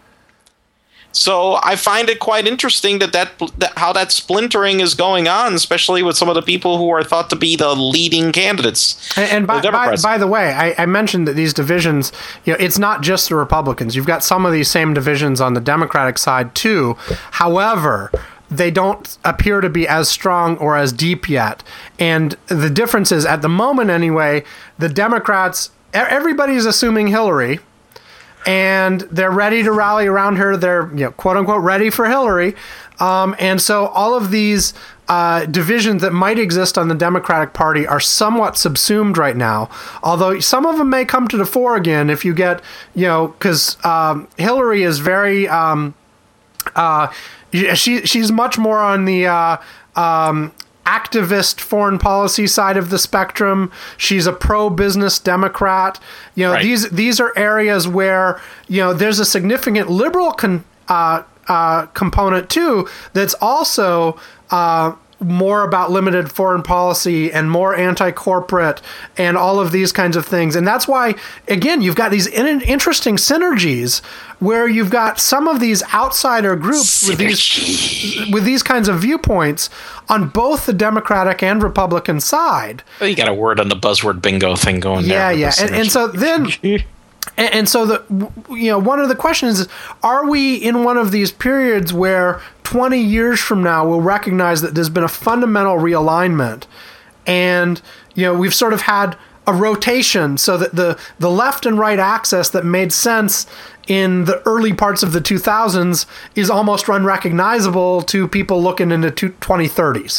So I find it quite interesting that, that that how that splintering is going on, especially with some of the people who are thought to be the leading candidates. And, and by, the by, by the way, I, I mentioned that these divisions, you know, it's not just the Republicans. You've got some of these same divisions on the Democratic side too. However, they don't appear to be as strong or as deep yet. And the difference is, at the moment anyway, the Democrats, everybody's assuming Hillary, and they're ready to rally around her. They're, you know, quote unquote, ready for Hillary. Um, and so all of these uh, divisions that might exist on the Democratic Party are somewhat subsumed right now. Although some of them may come to the fore again if you get, you know, because um, Hillary is very, um, uh, she she's much more on the uh, um, activist foreign policy side of the spectrum. She's a pro-business Democrat. You know, right. these these are areas where, you know, there's a significant liberal con, uh, uh, component too that's also uh, more about limited foreign policy and more anti-corporate and all of these kinds of things. And that's why, again, you've got these in- interesting synergies where you've got some of these outsider groups with these with these kinds of viewpoints on both the Democratic and Republican side. Well, you got a word on the buzzword bingo thing going yeah, there. Yeah, yeah. And, and so then... And, and so, the you know, one of the questions is, are we in one of these periods where twenty years from now we'll recognize that there's been a fundamental realignment, and, you know, we've sort of had a rotation so that the, the left and right axis that made sense in the early parts of the two thousands is almost unrecognizable to people looking into twenty thirties?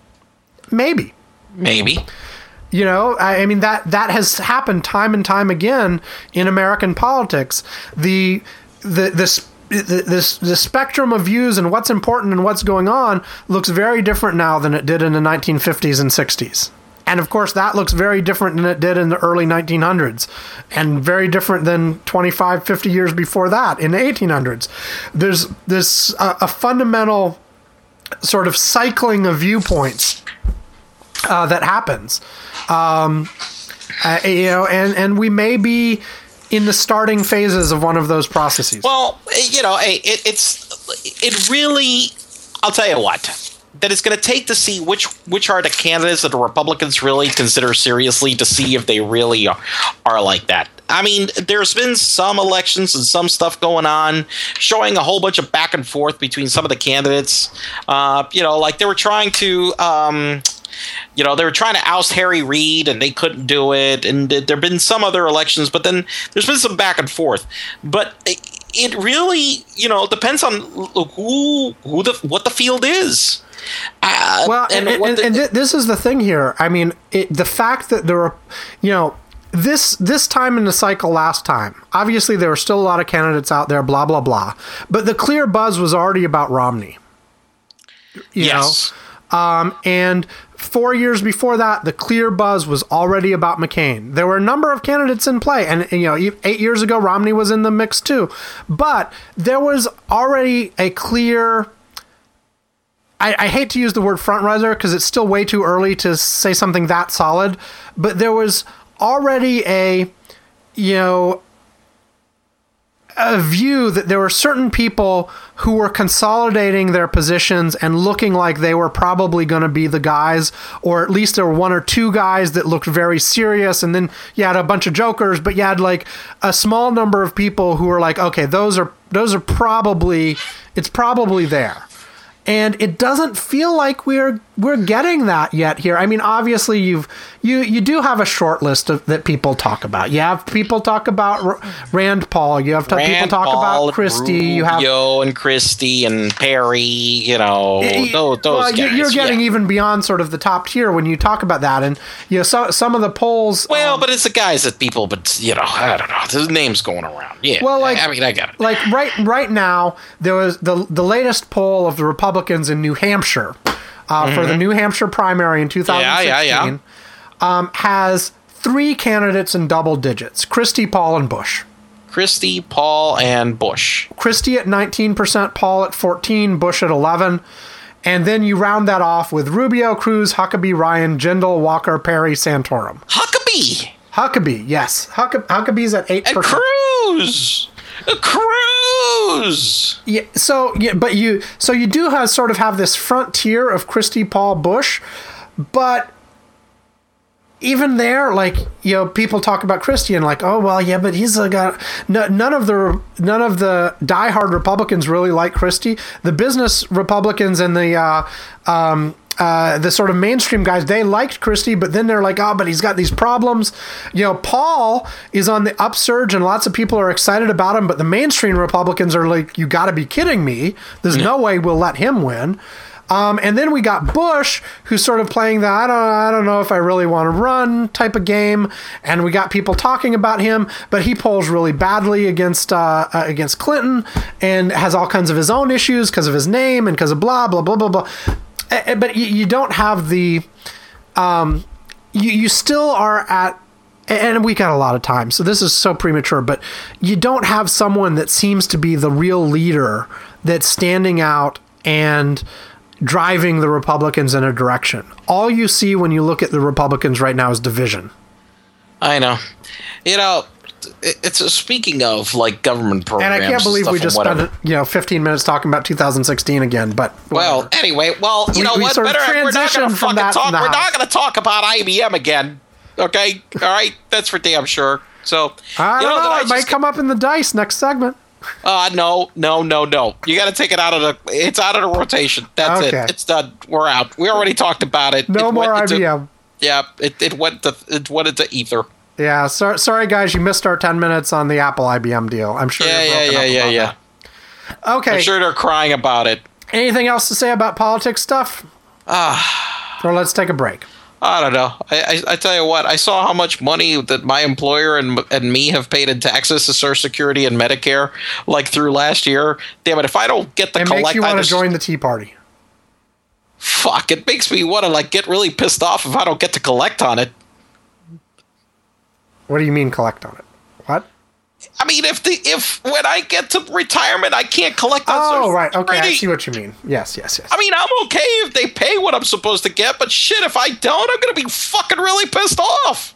Maybe. Maybe. You know, I mean, that that has happened time and time again in American politics. The the this the, this the spectrum of views and what's important and what's going on looks very different now than it did in the nineteen fifties and sixties. And of course, that looks very different than it did in the early nineteen hundreds, and very different than twenty-five, fifty years before that in the eighteen hundreds. There's this uh, a fundamental sort of cycling of viewpoints uh, that happens. Um, uh, you know, and, and we may be in the starting phases of one of those processes. Well, you know, it, it's it really. I'll tell you what. That it's going to take to see which which are the candidates that the Republicans really consider seriously to see if they really are, are like that. I mean, there's been some elections and some stuff going on showing a whole bunch of back and forth between some of the candidates. Uh, you know, like they were trying to, um, you know, they were trying to oust Harry Reid and they couldn't do it. And there have been some other elections, but then there's been some back and forth. But it, it really, you know, depends on who who the what the field is. Uh, well, and, and, and, the, and th- this is the thing here. I mean, it, the fact that there are, you know, this this time in the cycle last time, obviously there were still a lot of candidates out there, blah, blah, blah. But the clear buzz was already about Romney. You yes. know? Um, and four years before that, the clear buzz was already about McCain. There were a number of candidates in play. And, and you know, eight years ago, Romney was in the mix too. But there was already a clear... I, I hate to use the word front runner because it's still way too early to say something that solid, but there was already a, you know, a view that there were certain people who were consolidating their positions and looking like they were probably going to be the guys, or at least there were one or two guys that looked very serious. And then you had a bunch of jokers, but you had like a small number of people who were like, okay, those are, those are probably, it's probably there. And it doesn't feel like we're we're getting that yet here. I mean, obviously, you've you you do have a short list of, that people talk about. You have people talk about R- Rand Paul. You have t- Rand people talk Paul, about Christie. Rubio You have and Christie and Perry. You know, it, those, those well, guys. You're getting yeah. even beyond sort of the top tier when you talk about that. And you know, so, some of the polls. Well, um, but it's the guys that people. But you know, I don't know. There's names going around. Yeah. Well, like, I mean, I got it. Like right right now, there was the the latest poll of the Republicans in New Hampshire. Uh, mm-hmm. For the New Hampshire primary in two thousand sixteen, yeah, yeah, yeah. Um, has three candidates in double digits: Christie, Paul, and Bush. Christie, Paul, and Bush. Christie at nineteen percent, Paul at fourteen, Bush at eleven, and then you round that off with Rubio, Cruz, Huckabee, Ryan, Jindal, Walker, Perry, Santorum. Huckabee. Huckabee, yes, Huck- Huckabee's at eight percent. And Cruz. Cruz. Yeah. So yeah, but you so you do have sort of have this frontier of Christie, Paul, Bush, but even there, like, you know, people talk about Christie and like, oh well, yeah, but he's a guy. No, none of the none of the diehard Republicans really like Christie. The business Republicans and the uh, um, uh, the sort of mainstream guys, they liked Christie, but then they're like, oh, but he's got these problems. You know, Paul is on the upsurge and lots of people are excited about him, but the mainstream Republicans are like, you got to be kidding me. There's no way we'll let him win. Um, and then we got Bush, who's sort of playing the I don't I don't know if I really want to run type of game, and we got people talking about him, but he polls really badly against uh, uh, against Clinton and has all kinds of his own issues because of his name and because of blah blah blah blah blah. Uh, but you, you don't have the um, you you still are at. And we got a lot of time, so this is so premature, but you don't have someone that seems to be the real leader that's standing out and driving the Republicans in a direction. All you see when you look at the Republicans right now is division. I know. You know, it's a, speaking of like government programs. And I can't believe we just spent, you know, fifteen minutes talking about two thousand sixteen again, but whatever. Well, anyway, well, you we, know we what? Sort of Better we're not going to fucking talk. We're not going to talk about I B M again. Okay? All right? That's for damn sure. So, I you don't know, know. I It might come up in the dice next segment. Uh, no, no, no, no. You got to take it out of the. It's out of the rotation. That's okay. it. It's done. We're out. We already talked about it. No it more into, I B M. Yeah, it, it went to it went into ether. Yeah, so, sorry guys, you missed our ten minutes on the Apple I B M deal. I'm sure. Yeah, you're yeah, yeah, yeah, yeah. That. Okay. I'm sure they're crying about it. Anything else to say about politics stuff? Ah. Uh, or let's take a break. I don't know. I, I I tell you what. I saw how much money that my employer and and me have paid in taxes to Social Security and Medicare, like through last year. Damn it! If I don't get the it collect, makes you want to just, join the Tea Party. Fuck! It makes me want to like get really pissed off if I don't get to collect on it. What do you mean collect on it? What? I mean, if the if when I get to retirement, I can't collect on Oh, Social right. Okay, Security. I see what you mean. Yes, yes, yes. I mean, I'm okay if they pay what I'm supposed to get, but shit, if I don't, I'm going to be fucking really pissed off.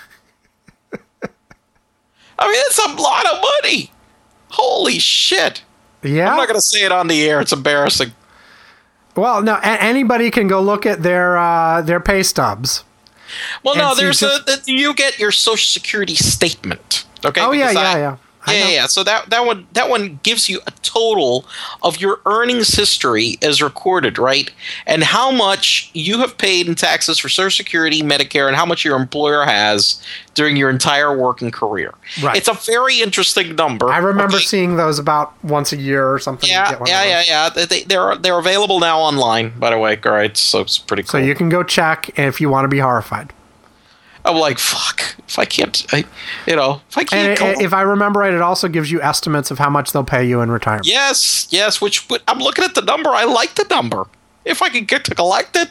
I mean, it's a lot of money. Holy shit. Yeah? I'm not going to say it on the air. It's embarrassing. Well, no, a- anybody can go look at their uh, their pay stubs. Well, no, there's just, a you get your Social Security statement. Okay. Oh yeah, yeah, I, yeah. Yeah, yeah. So that that one that one gives you a total of your earnings history as recorded, right? And how much you have paid in taxes for Social Security, Medicare, and how much your employer has during your entire working career. Right. It's a very interesting number. I remember okay? seeing those about once a year or something. Yeah, yeah, yeah, yeah. They, they're they're available now online, by the way. All right, so it's pretty cool. So you can go check if you want to be horrified. I'm like, fuck. If I can't, I, you know, if I can't. And it, if I remember right, it also gives you estimates of how much they'll pay you in retirement. Yes, yes. Which but I'm looking at the number. I like the number. If I can get to collect it.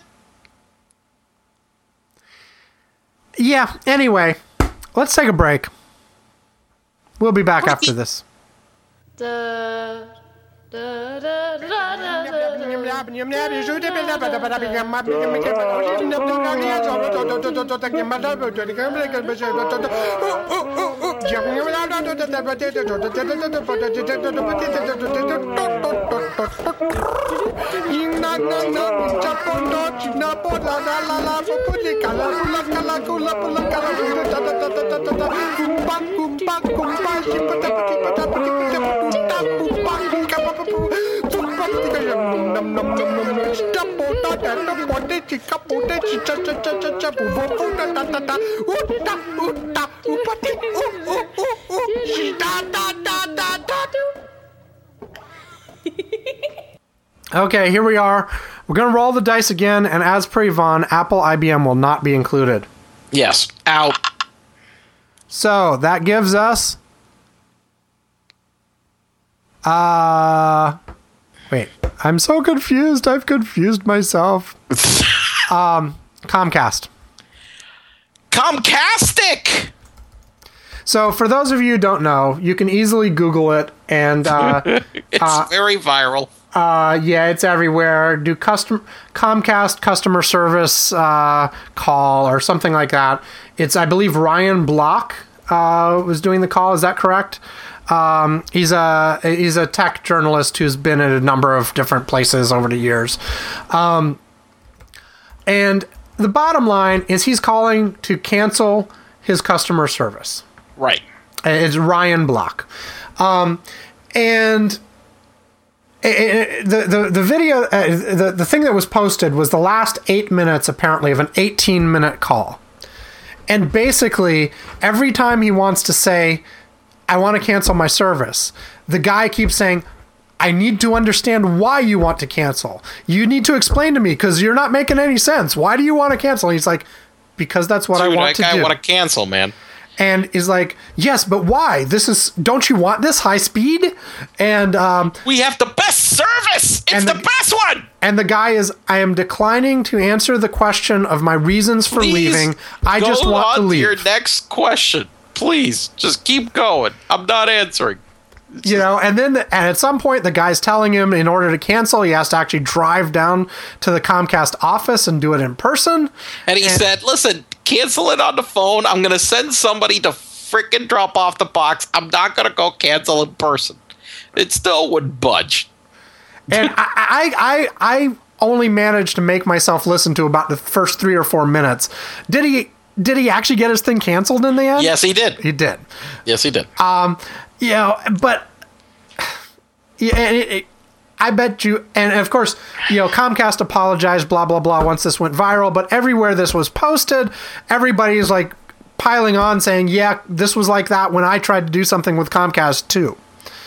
Yeah. Anyway, let's take a break. We'll be back after this. Da, da, da, da, da, da. Okay, here we are. We're going to roll the dice again, and as per Yvonne, Apple I B M will not be included. Yes. Out. So, that gives us... Uh... Wait, I'm so confused. I've confused myself. um, Comcast. Comcastic! So, for those of you who don't know, you can easily Google it, and... Uh, it's uh, very viral. Uh, yeah, it's everywhere. Do custom Comcast customer service uh, call or something like that. It's, I believe, Ryan Block uh, was doing the call. Is that correct? Um, he's a he's a tech journalist who's been at a number of different places over the years. Um, and the bottom line is he's calling to cancel his customer service. Right. It's Ryan Block. Um, and... It, it, the, the the video uh, the the thing that was posted was the last eight minutes apparently of an eighteen minute call, and basically every time he wants to say, "I want to cancel my service," the guy keeps saying, "I need to understand why you want to cancel. You need to explain to me because you're not making any sense. Why do you want to cancel?" And he's like, "Because that's what Dude, I want I, to I do." I want to cancel, man. And is like, yes, but why? This is, don't you want this high speed? And um, we have the best service. It's the, the best one. And the guy is, I am declining to answer the question of my reasons for Please leaving. I just want on to leave. To your next question, please. Just keep going. I'm not answering. You know, and then the, and at some point the guy's telling him in order to cancel, he has to actually drive down to the Comcast office and do it in person. And he and, said, listen, cancel it on the phone. I'm going to send somebody to freaking drop off the box. I'm not going to go cancel in person. It still wouldn't budge. And I, I, I, I only managed to make myself listen to about the first three or four minutes. Did he, did he actually get his thing canceled in the end? Yes, he did. He did. Yes, he did. Um, you know, but yeah, it, it, I bet you, and of course, you know, Comcast apologized, blah, blah, blah, once this went viral, but everywhere this was posted, everybody's like piling on saying, yeah, this was like that when I tried to do something with Comcast too.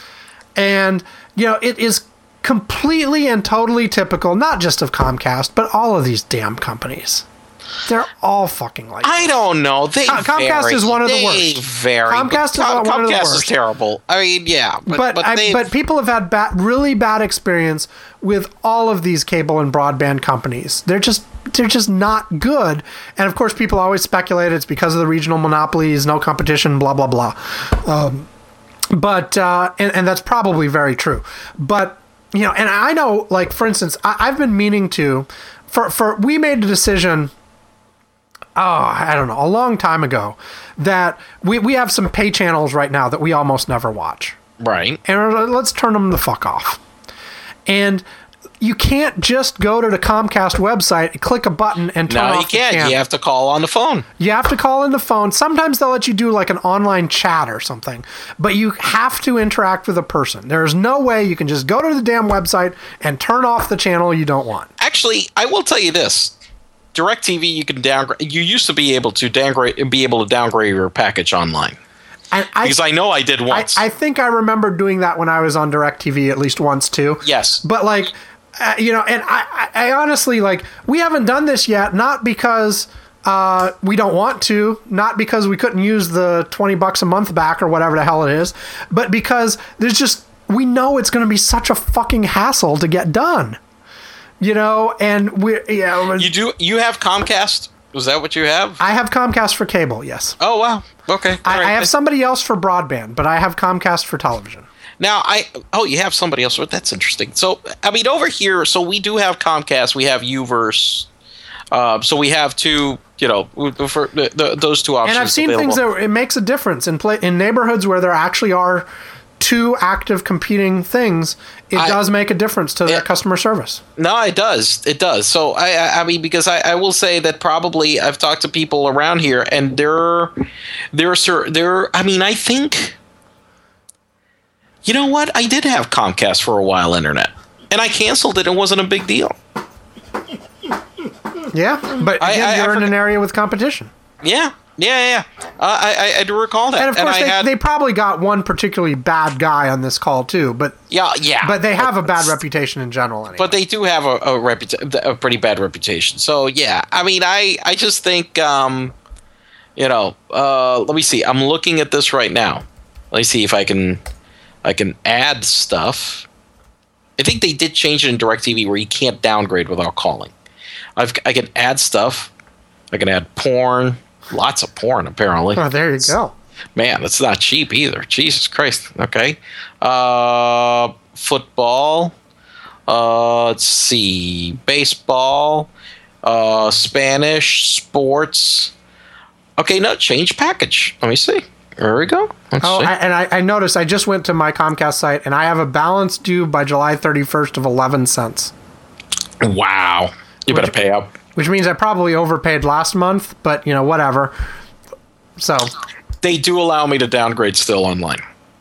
And, you know, it is completely and totally typical, not just of Comcast, but all of these damn companies. They're all fucking like I this. don't know. They Com- Comcast vary. is one of the they worst. Vary. Comcast is Com- one of the Comcast worst. is terrible. I mean, yeah, but but but, but, I, but people have had bad, really bad experience with all of these cable and broadband companies. They're just they're just not good. And of course, people always speculate it's because of the regional monopolies, no competition, blah blah blah. Um, but uh, and and that's probably very true. But you know, and I know, like for instance, I, I've been meaning to for for we made a decision. Oh, I don't know, a long time ago, that we, we have some pay channels right now that we almost never watch. Right. And let's turn them the fuck off. And you can't just go to the Comcast website, click a button, and turn no, off you can't. the channel. You have to call on the phone. You have to call in the phone. Sometimes they'll let you do like an online chat or something, but you have to interact with a person. There's no way you can just go to the damn website and turn off the channel you don't want. Actually, I will tell you this. DirecTV, you can downgrade. You used to be able to downgrade, be able to downgrade your package online. I, I, because I know I did once. I, I think I remember doing that when I was on DirecTV at least once too. Yes. But like, uh, you know, and I, I, I honestly, like, we haven't done this yet, not because uh, we don't want to, not because we couldn't use the twenty bucks a month back or whatever the hell it is, but because there's just, we know it's going to be such a fucking hassle to get done. You know, and we, yeah. You do, you have Comcast? Was that what you have? I have Comcast for cable, yes. Oh, wow. Okay. I, right. I have somebody else for broadband, but I have Comcast for television. Now, I oh, you have somebody else. That's interesting. So, I mean, over here, so we do have Comcast. We have Uverse. Uh, so we have two, you know, for the, the, those two options. And I've seen available. things that it makes a difference in play, in neighborhoods where there actually are two active competing things. It I, does make a difference to their customer service. No, it does. It does. So I, I, I mean, because I, I will say that probably I've talked to people around here, and they're, they're, they're. I mean, I think. You know what? I did have Comcast for a while, internet, and I canceled it. It wasn't a big deal. Yeah, but again, I, I, you're I in an area with competition. Yeah, yeah, yeah. Uh, I, I do recall that. And of course, and they, had, they probably got one particularly bad guy on this call too. But yeah, yeah. But they have a bad reputation in general. Anyway. But they do have a a, reputa- a pretty bad reputation. So yeah, I mean, I I just think, um, you know, uh, let me see. I'm looking at this right now. Let me see if I can I can add stuff. I think they did change it in DirecTV where you can't downgrade without calling. I've, I can add stuff. I can add porn. Lots of porn, apparently. Oh, there you it's, go. Man, it's not cheap either. Jesus Christ. Okay. Uh, football. Uh, let's see. Baseball. Uh, Spanish. Sports. Okay, no, change package. Let me see. There we go. Let's oh, see. I, and I, I noticed, I just went to my Comcast site, and I have a balance due by July thirty-first of eleven cents. Wow. You which, better pay up. Which means I probably overpaid last month, but, you know, whatever. So. They do allow me to downgrade still online.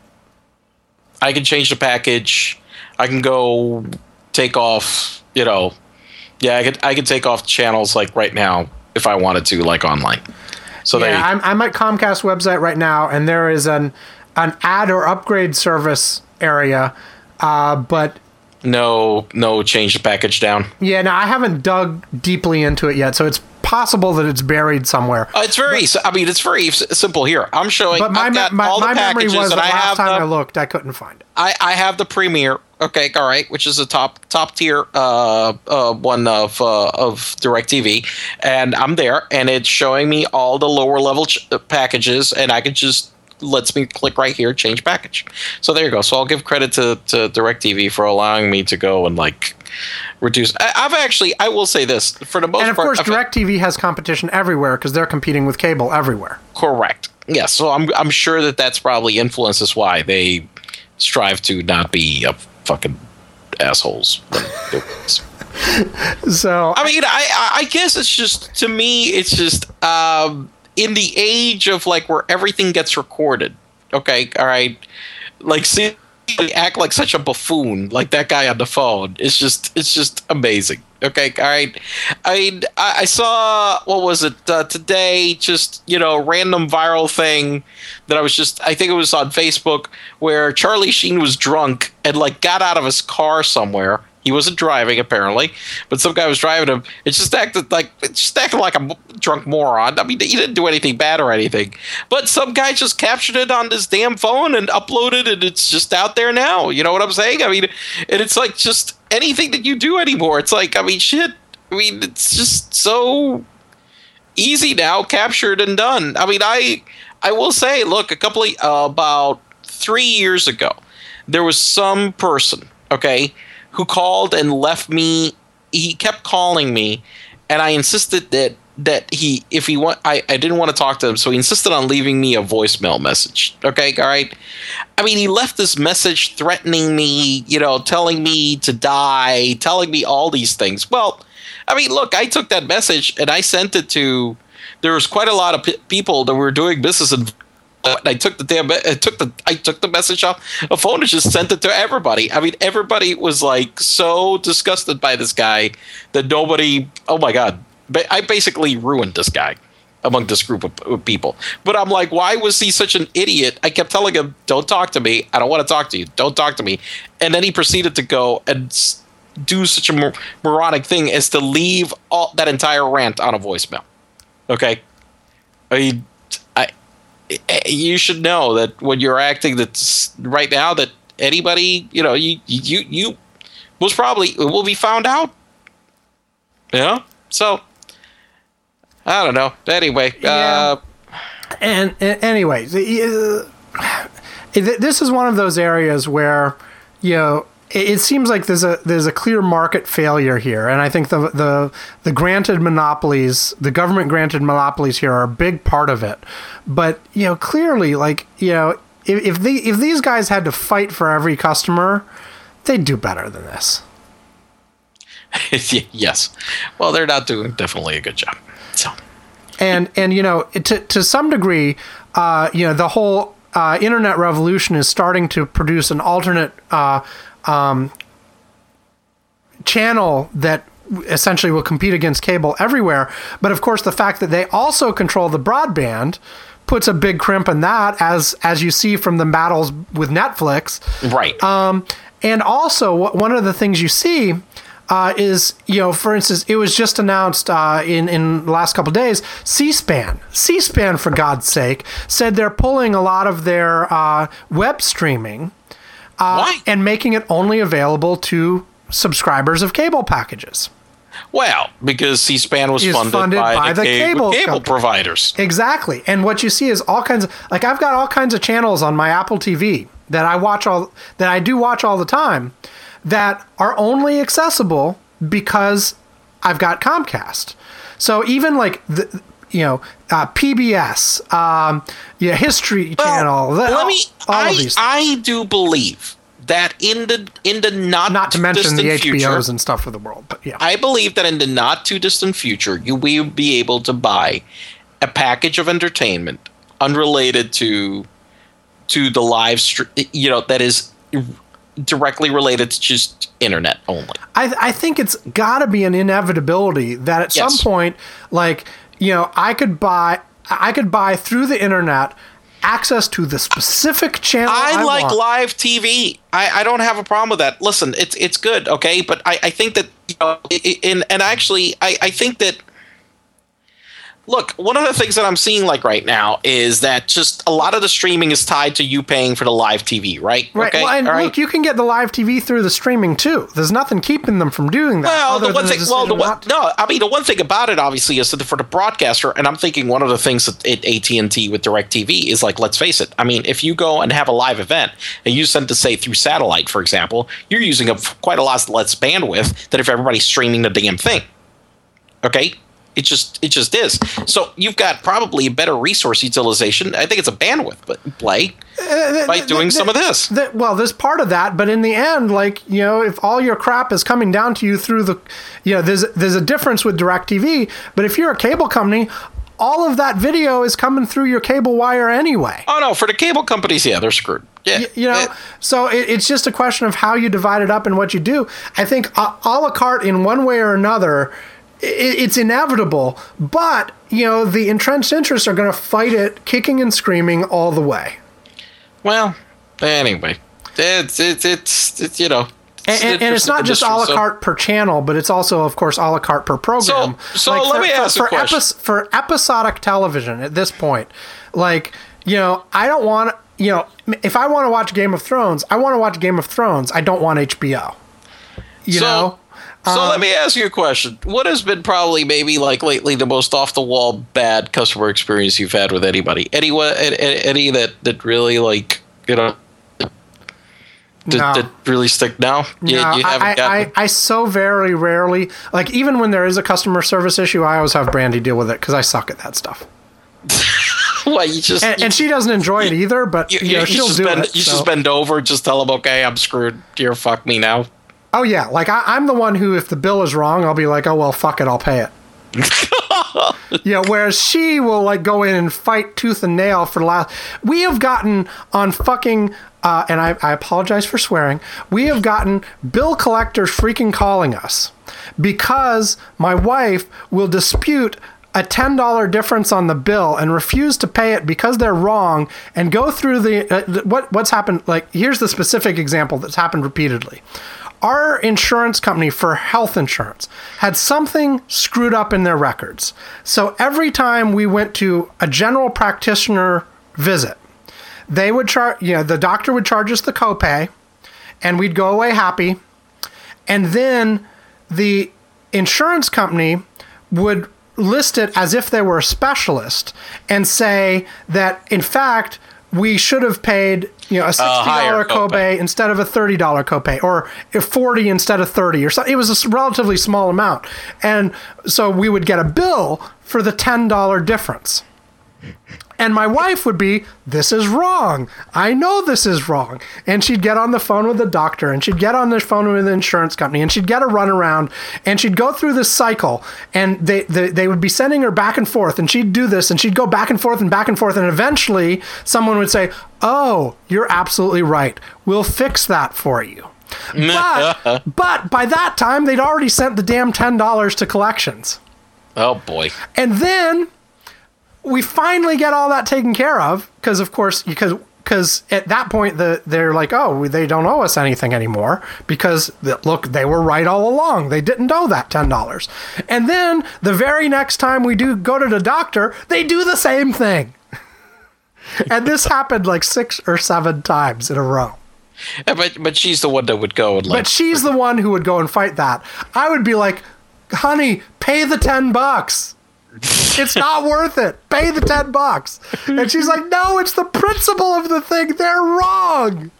I can change the package. I can go take off, you know. Yeah, I could, I could take off channels, like, right now, if I wanted to, like, online. So yeah, they, I'm, I'm at Comcast website right now, and there is an an add or upgrade service area, uh, but no no change the package down. Yeah, no, I haven't dug deeply into it yet, so it's possible that it's buried somewhere. Uh, it's very, but, I mean, it's very s- simple here. I'm showing. But my, I've got my, all my the memory packages, was that and I last have time the, I looked, I couldn't find it. I, I have the Premier. Okay, all right, which is a top top tier uh, uh, one of uh, of DirecTV, and I'm there, and it's showing me all the lower level ch- packages, and I can just lets me click right here, change package. So there you go. So I'll give credit to to DirecTV for allowing me to go and like reduce. I, I've actually, I will say this for the most part. And of course, I've, DirecTV has competition everywhere because they're competing with cable everywhere. Correct. Yes. So I'm I'm sure that that's probably influences why they strive to not be a fucking assholes. So I mean, I I guess it's just, to me, it's just um, in the age of like where everything gets recorded. Okay, all right, like see, act like such a buffoon, like that guy on the phone. It's just it's just amazing. Okay, all right. I mean, I, I saw, what was it uh, today? Just, you know, random viral thing that I was just, I think it was on Facebook, where Charlie Sheen was drunk and like got out of his car somewhere. He wasn't driving, apparently, but some guy was driving him. It just acted like it just acted like a drunk moron. I mean, he didn't do anything bad or anything, but some guy just captured it on his damn phone and uploaded it. It's just out there now. You know what I'm saying? I mean, and it's like just anything that you do anymore. It's like, I mean, shit. I mean, it's just so easy now, captured and done. I mean, I I will say, look, a couple of uh, about three years ago, there was some person, okay, who called and left me. He kept calling me, and I insisted that that he, if he want, I, I didn't want to talk to him, so he insisted on leaving me a voicemail message. Okay, all right. I mean, he left this message threatening me, you know, telling me to die, telling me all these things. Well, I mean, look, I took that message and I sent it to. There was quite a lot of p- people that were doing business in. Uh, I took the damn. I took the. I took the message off a phone and just sent it to everybody. I mean, everybody was like so disgusted by this guy that nobody. Oh my god! I basically ruined this guy among this group of, of people. But I'm like, why was he such an idiot? I kept telling him, "Don't talk to me. I don't want to talk to you. Don't talk to me." And then he proceeded to go and do such a mor- moronic thing as to leave all that entire rant on a voicemail. Okay, I mean. You should know that when you're acting that's right now that anybody, you know, you you you most probably will be found out. You know? So I don't know. Anyway, yeah. uh and, and anyway, uh, this is one of those areas where, you know, it seems like there's a there's a clear market failure here, and I think the the the granted monopolies, the government granted monopolies here are a big part of it. But you know, clearly, like you know, if if, the, if these guys had to fight for every customer, they'd do better than this. Yes, well, they're not doing definitely a good job. So, and and you know, to to some degree, uh, you know, the whole uh, internet revolution is starting to produce an alternate. Uh, Um, channel that essentially will compete against cable everywhere. But of course, the fact that they also control the broadband puts a big crimp in that, as as you see from the battles with Netflix. Right. Um, and also, one of the things you see uh, is, you know, for instance, it was just announced uh, in, in the last couple of days, C-SPAN. C-SPAN, for God's sake, said they're pulling a lot of their uh, web streaming Uh, Why? And making it only available to subscribers of cable packages. Well, because C-SPAN was funded, funded by, by the, the cable, cable, cable providers. Exactly. And what you see is all kinds of, like I've got all kinds of channels on my Apple T V that I watch all, that I do watch all the time that are only accessible because I've got Comcast. So even like the, you know, uh, P B S, um, yeah, History well, Channel. Let all, me. all I, of these I do believe that in the in the not not to mention the H B Os future, and stuff for the world, but yeah, I believe that in the not too distant future, you will be able to buy a package of entertainment unrelated to to the live stream. You know, that is directly related to just internet only. I, I think it's got to be an inevitability that at Yes. some point, like, you know, I could buy, I could buy through the internet access to the specific channel I, I like want. live T V. I, I don't have a problem with that. Listen, it's it's good, okay? But I, I think that, you know, in, and actually, I, I think that, look, one of the things that I'm seeing like right now is that just a lot of the streaming is tied to you paying for the live T V, right? Right. Okay? Well, and All right? look, you can get the live T V through the streaming too. There's nothing keeping them from doing that. Well, other the one than thing, well, the decision one, not to. no, I mean, the one thing about it, obviously, is that for the broadcaster, and I'm thinking one of the things that at A T and T with DirecTV is like, let's face it. I mean, if you go and have a live event and you send to say through satellite, for example, you're using up quite a lot less bandwidth than if everybody's streaming the damn thing. Okay. It just it just is. So you've got probably better resource utilization. I think it's a bandwidth but play Uh, by th- doing th- some of this. th- well, there's part of that, but in the end, like, you know, if all your crap is coming down to you through the, you know, there's there's a difference with DirecTV, but if you're a cable company, all of that video is coming through your cable wire anyway. Oh no, for the cable companies, yeah, they're screwed. Yeah, Y- you know, It- so it, it's just a question of how you divide it up and what you do. I think a, a la carte in one way or another, it, it's inevitable, but, you know, the entrenched interests are going to fight it kicking and screaming all the way. well, anyway, it's it's it's, it's you know. And, and, and it's not just a la carte per channel, but it's also, of course, a la carte per program. So- so let for, me ask for, a for, question. epi- for episodic television at this point, like, you know, I don't want, you know, if I want to watch Game of Thrones, I want to watch Game of Thrones. I don't want H B O. You So- know? So Um, let me ask you a question. What has been probably maybe like lately the most off the wall bad customer experience you've had with anybody? Any any, any that that really like, you know, Did, no. did really stick? No, you, no, you haven't I, gotten. I, I so very rarely, like even when there is a customer service issue, I always have Brandy deal with it because I suck at that stuff. Well, you just and, you, and she doesn't enjoy it either, but you, you know, you she'll just do bend, it. You so. just bend over, just tell them, okay, I'm screwed. Here, fuck me now. Oh yeah, like I, I'm the one who, if the bill is wrong, I'll be like, oh well, fuck it, I'll pay it. Yeah, whereas she will like go in and fight tooth and nail for the last. We have gotten on fucking, uh, and I, I apologize for swearing. We have gotten bill collectors freaking calling us because my wife will dispute a ten dollars difference on the bill and refuse to pay it because they're wrong, and go through the uh, what what's happened. Like, here's the specific example that's happened repeatedly. Our insurance company for health insurance had something screwed up in their records. So every time we went to a general practitioner visit, they would charge, you know, the doctor would charge us the copay, and we'd go away happy. And then the insurance company would list it as if they were a specialist and say that, in fact, we should have paid, you know, a sixty dollars uh, copay, copay instead of a thirty dollars copay, or forty instead of thirty, or something. It was a relatively small amount. And so we would get a bill for the ten dollars difference. And my wife would be, this is wrong. I know this is wrong. And she'd get on the phone with the doctor, and she'd get on the phone with the insurance company, and she'd get a runaround, and she'd go through this cycle, and they, they they would be sending her back and forth, and she'd do this, and she'd go back and forth and back and forth, and eventually someone would say, oh, you're absolutely right. We'll fix that for you. But, but by that time, they'd already sent the damn ten dollars to collections. Oh, boy. And then we finally get all that taken care of because, of course, because because at that point the they're like, oh, they don't owe us anything anymore because look, they were right all along. They didn't owe that ten dollars. And then the very next time we do go to the doctor, they do the same thing. And this happened like six or seven times in a row. Yeah, but but she's the one that would go and like. But she's the one who would go and fight that. I would be like, honey, pay the ten bucks. It's not worth it. Pay the ten bucks. And she's like, no, it's the principle of the thing. They're wrong.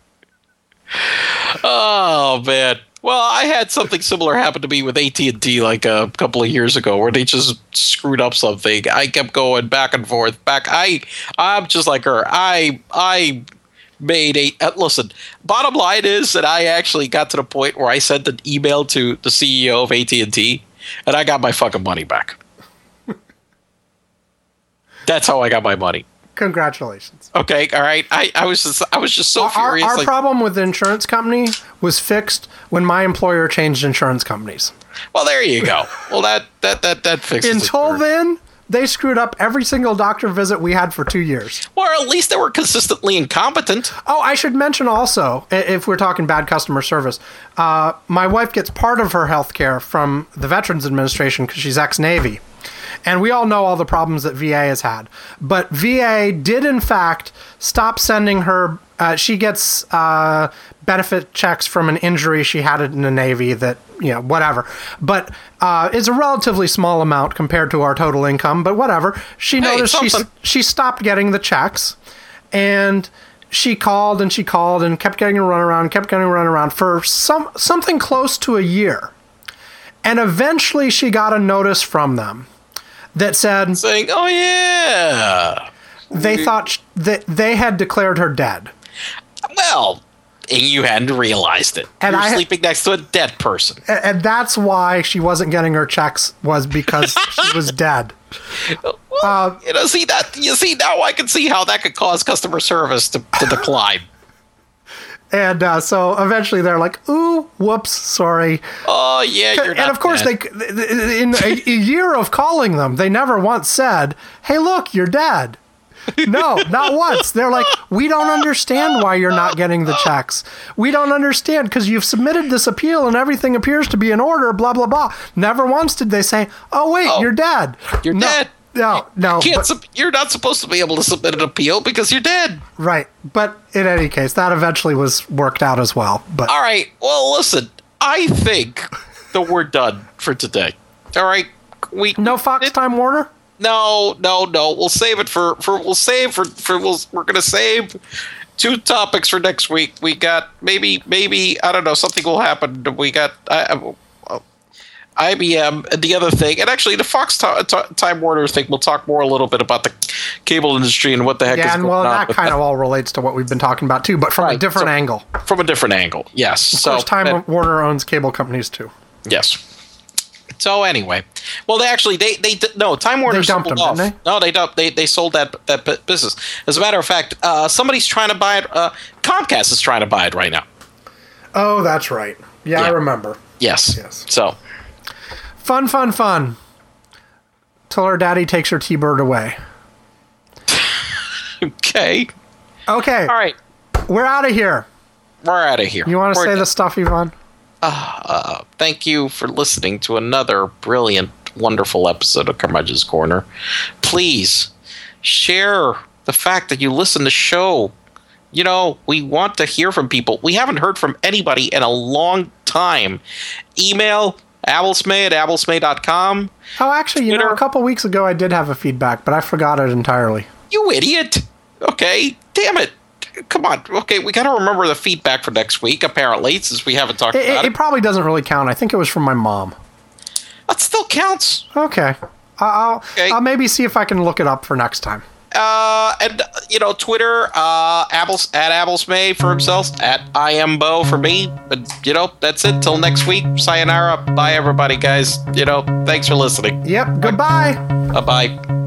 Oh, man. Well, I had something similar happen to me with A T and T like a couple of years ago where they just screwed up something. I kept going back and forth. Back. I, I'm just like her. I, I made a... Uh, listen, bottom line is that I actually got to the point where I sent an email to the C E O of A T and T, and I got my fucking money back. That's how I got my money. Congratulations. Okay, all right. I, I was just I was just so our, furious. Our like, problem with the insurance company was fixed when my employer changed insurance companies. Well, there you go. Well, that that that that fixes it. Until then, they screwed up every single doctor visit we had for two years. Or at least they were consistently incompetent. Oh, I should mention also, if we're talking bad customer service, uh, my wife gets part of her health care from the Veterans Administration because she's ex-Navy. And we all know all the problems that V A has had. But V A did, in fact, stop sending her... Uh, she gets uh, benefit checks from an injury she had in the Navy that, you know, whatever. But uh, it's a relatively small amount compared to our total income, but whatever. She hey, noticed she, she stopped getting the checks, and she called and she called and kept getting a runaround, kept getting a runaround for some something close to a year. And eventually she got a notice from them that said... Saying, oh, yeah. They thought sh- that they had declared her dead. Well, and you hadn't realized it. And You're I, sleeping next to a dead person. And, and that's why she wasn't getting her checks, was because she was dead. Well, um, you know, see that. You see now, I can see how that could cause customer service to, to decline. And uh, so eventually they're like, "Ooh, whoops, sorry." Oh yeah, you're not. And of course, dead. they in a, a year of calling them, they never once said, "Hey, look, you're dead." No, not once. They're like, "We don't understand why you're not getting the checks. We don't understand because you've submitted this appeal and everything appears to be in order." Blah blah blah. Never once did they say, "Oh wait, oh, you're dead." You're no, dead. No, no. You can't but, sub- you're not supposed to be able to submit an appeal because you're dead. Right. But in any case, that eventually was worked out as well. But all right. Well, listen. I think that we're done for today. All right. We no Fox it, Time Warner. No, no, no. We'll save it for, for we'll save for, for we'll, we're gonna save two topics for next week. We got maybe, maybe I don't know, something will happen. We got uh, I B M, and the other thing, and actually the Fox t- t- Time Warner thing. We'll talk more a little bit about the cable industry and what the heck yeah, is and going well, on. that kind that. of all relates to what we've been talking about too, but from right. a different so, angle. From a different angle, yes. Of so, course, Time and, Warner owns cable companies too. Yes. So anyway, well, they actually they they no Time Warner they dumped sold them, off. Didn't they? No, they dumped they they sold that that business. As a matter of fact, uh, somebody's trying to buy it. Uh, Comcast is trying to buy it right now. Oh, that's right. Yeah, yeah. I remember. Yes. Yes. So. Fun, fun, fun. Till her daddy takes her T-Bird away. Okay. Okay. All right. We're out of here. We're out of here. You want to say the stuff, Yvonne? Uh, uh, thank you for listening to another brilliant, wonderful episode of Curmudgeon's Corner. Please share the fact that you listen to the show. You know, we want to hear from people. We haven't heard from anybody in a long time. Email Abelsmay at abelsmay dot com. Oh, actually, you Twitter. know, a couple weeks ago I did have a feedback, but I forgot it entirely. You idiot. Okay, damn it. Come on. Okay, we got to remember the feedback for next week, apparently, since we haven't talked it, about it. It probably doesn't really count. I think it was from my mom. That still counts. Okay. I'll, okay. I'll maybe see if I can look it up for next time. Uh, and, you know, Twitter, uh, Abels, at Abelsmay for himself, at I am Bo for me. But, you know, that's it. Till next week. Sayonara. Bye, everybody, guys. You know, thanks for listening. Yep. Goodbye. Bye-bye.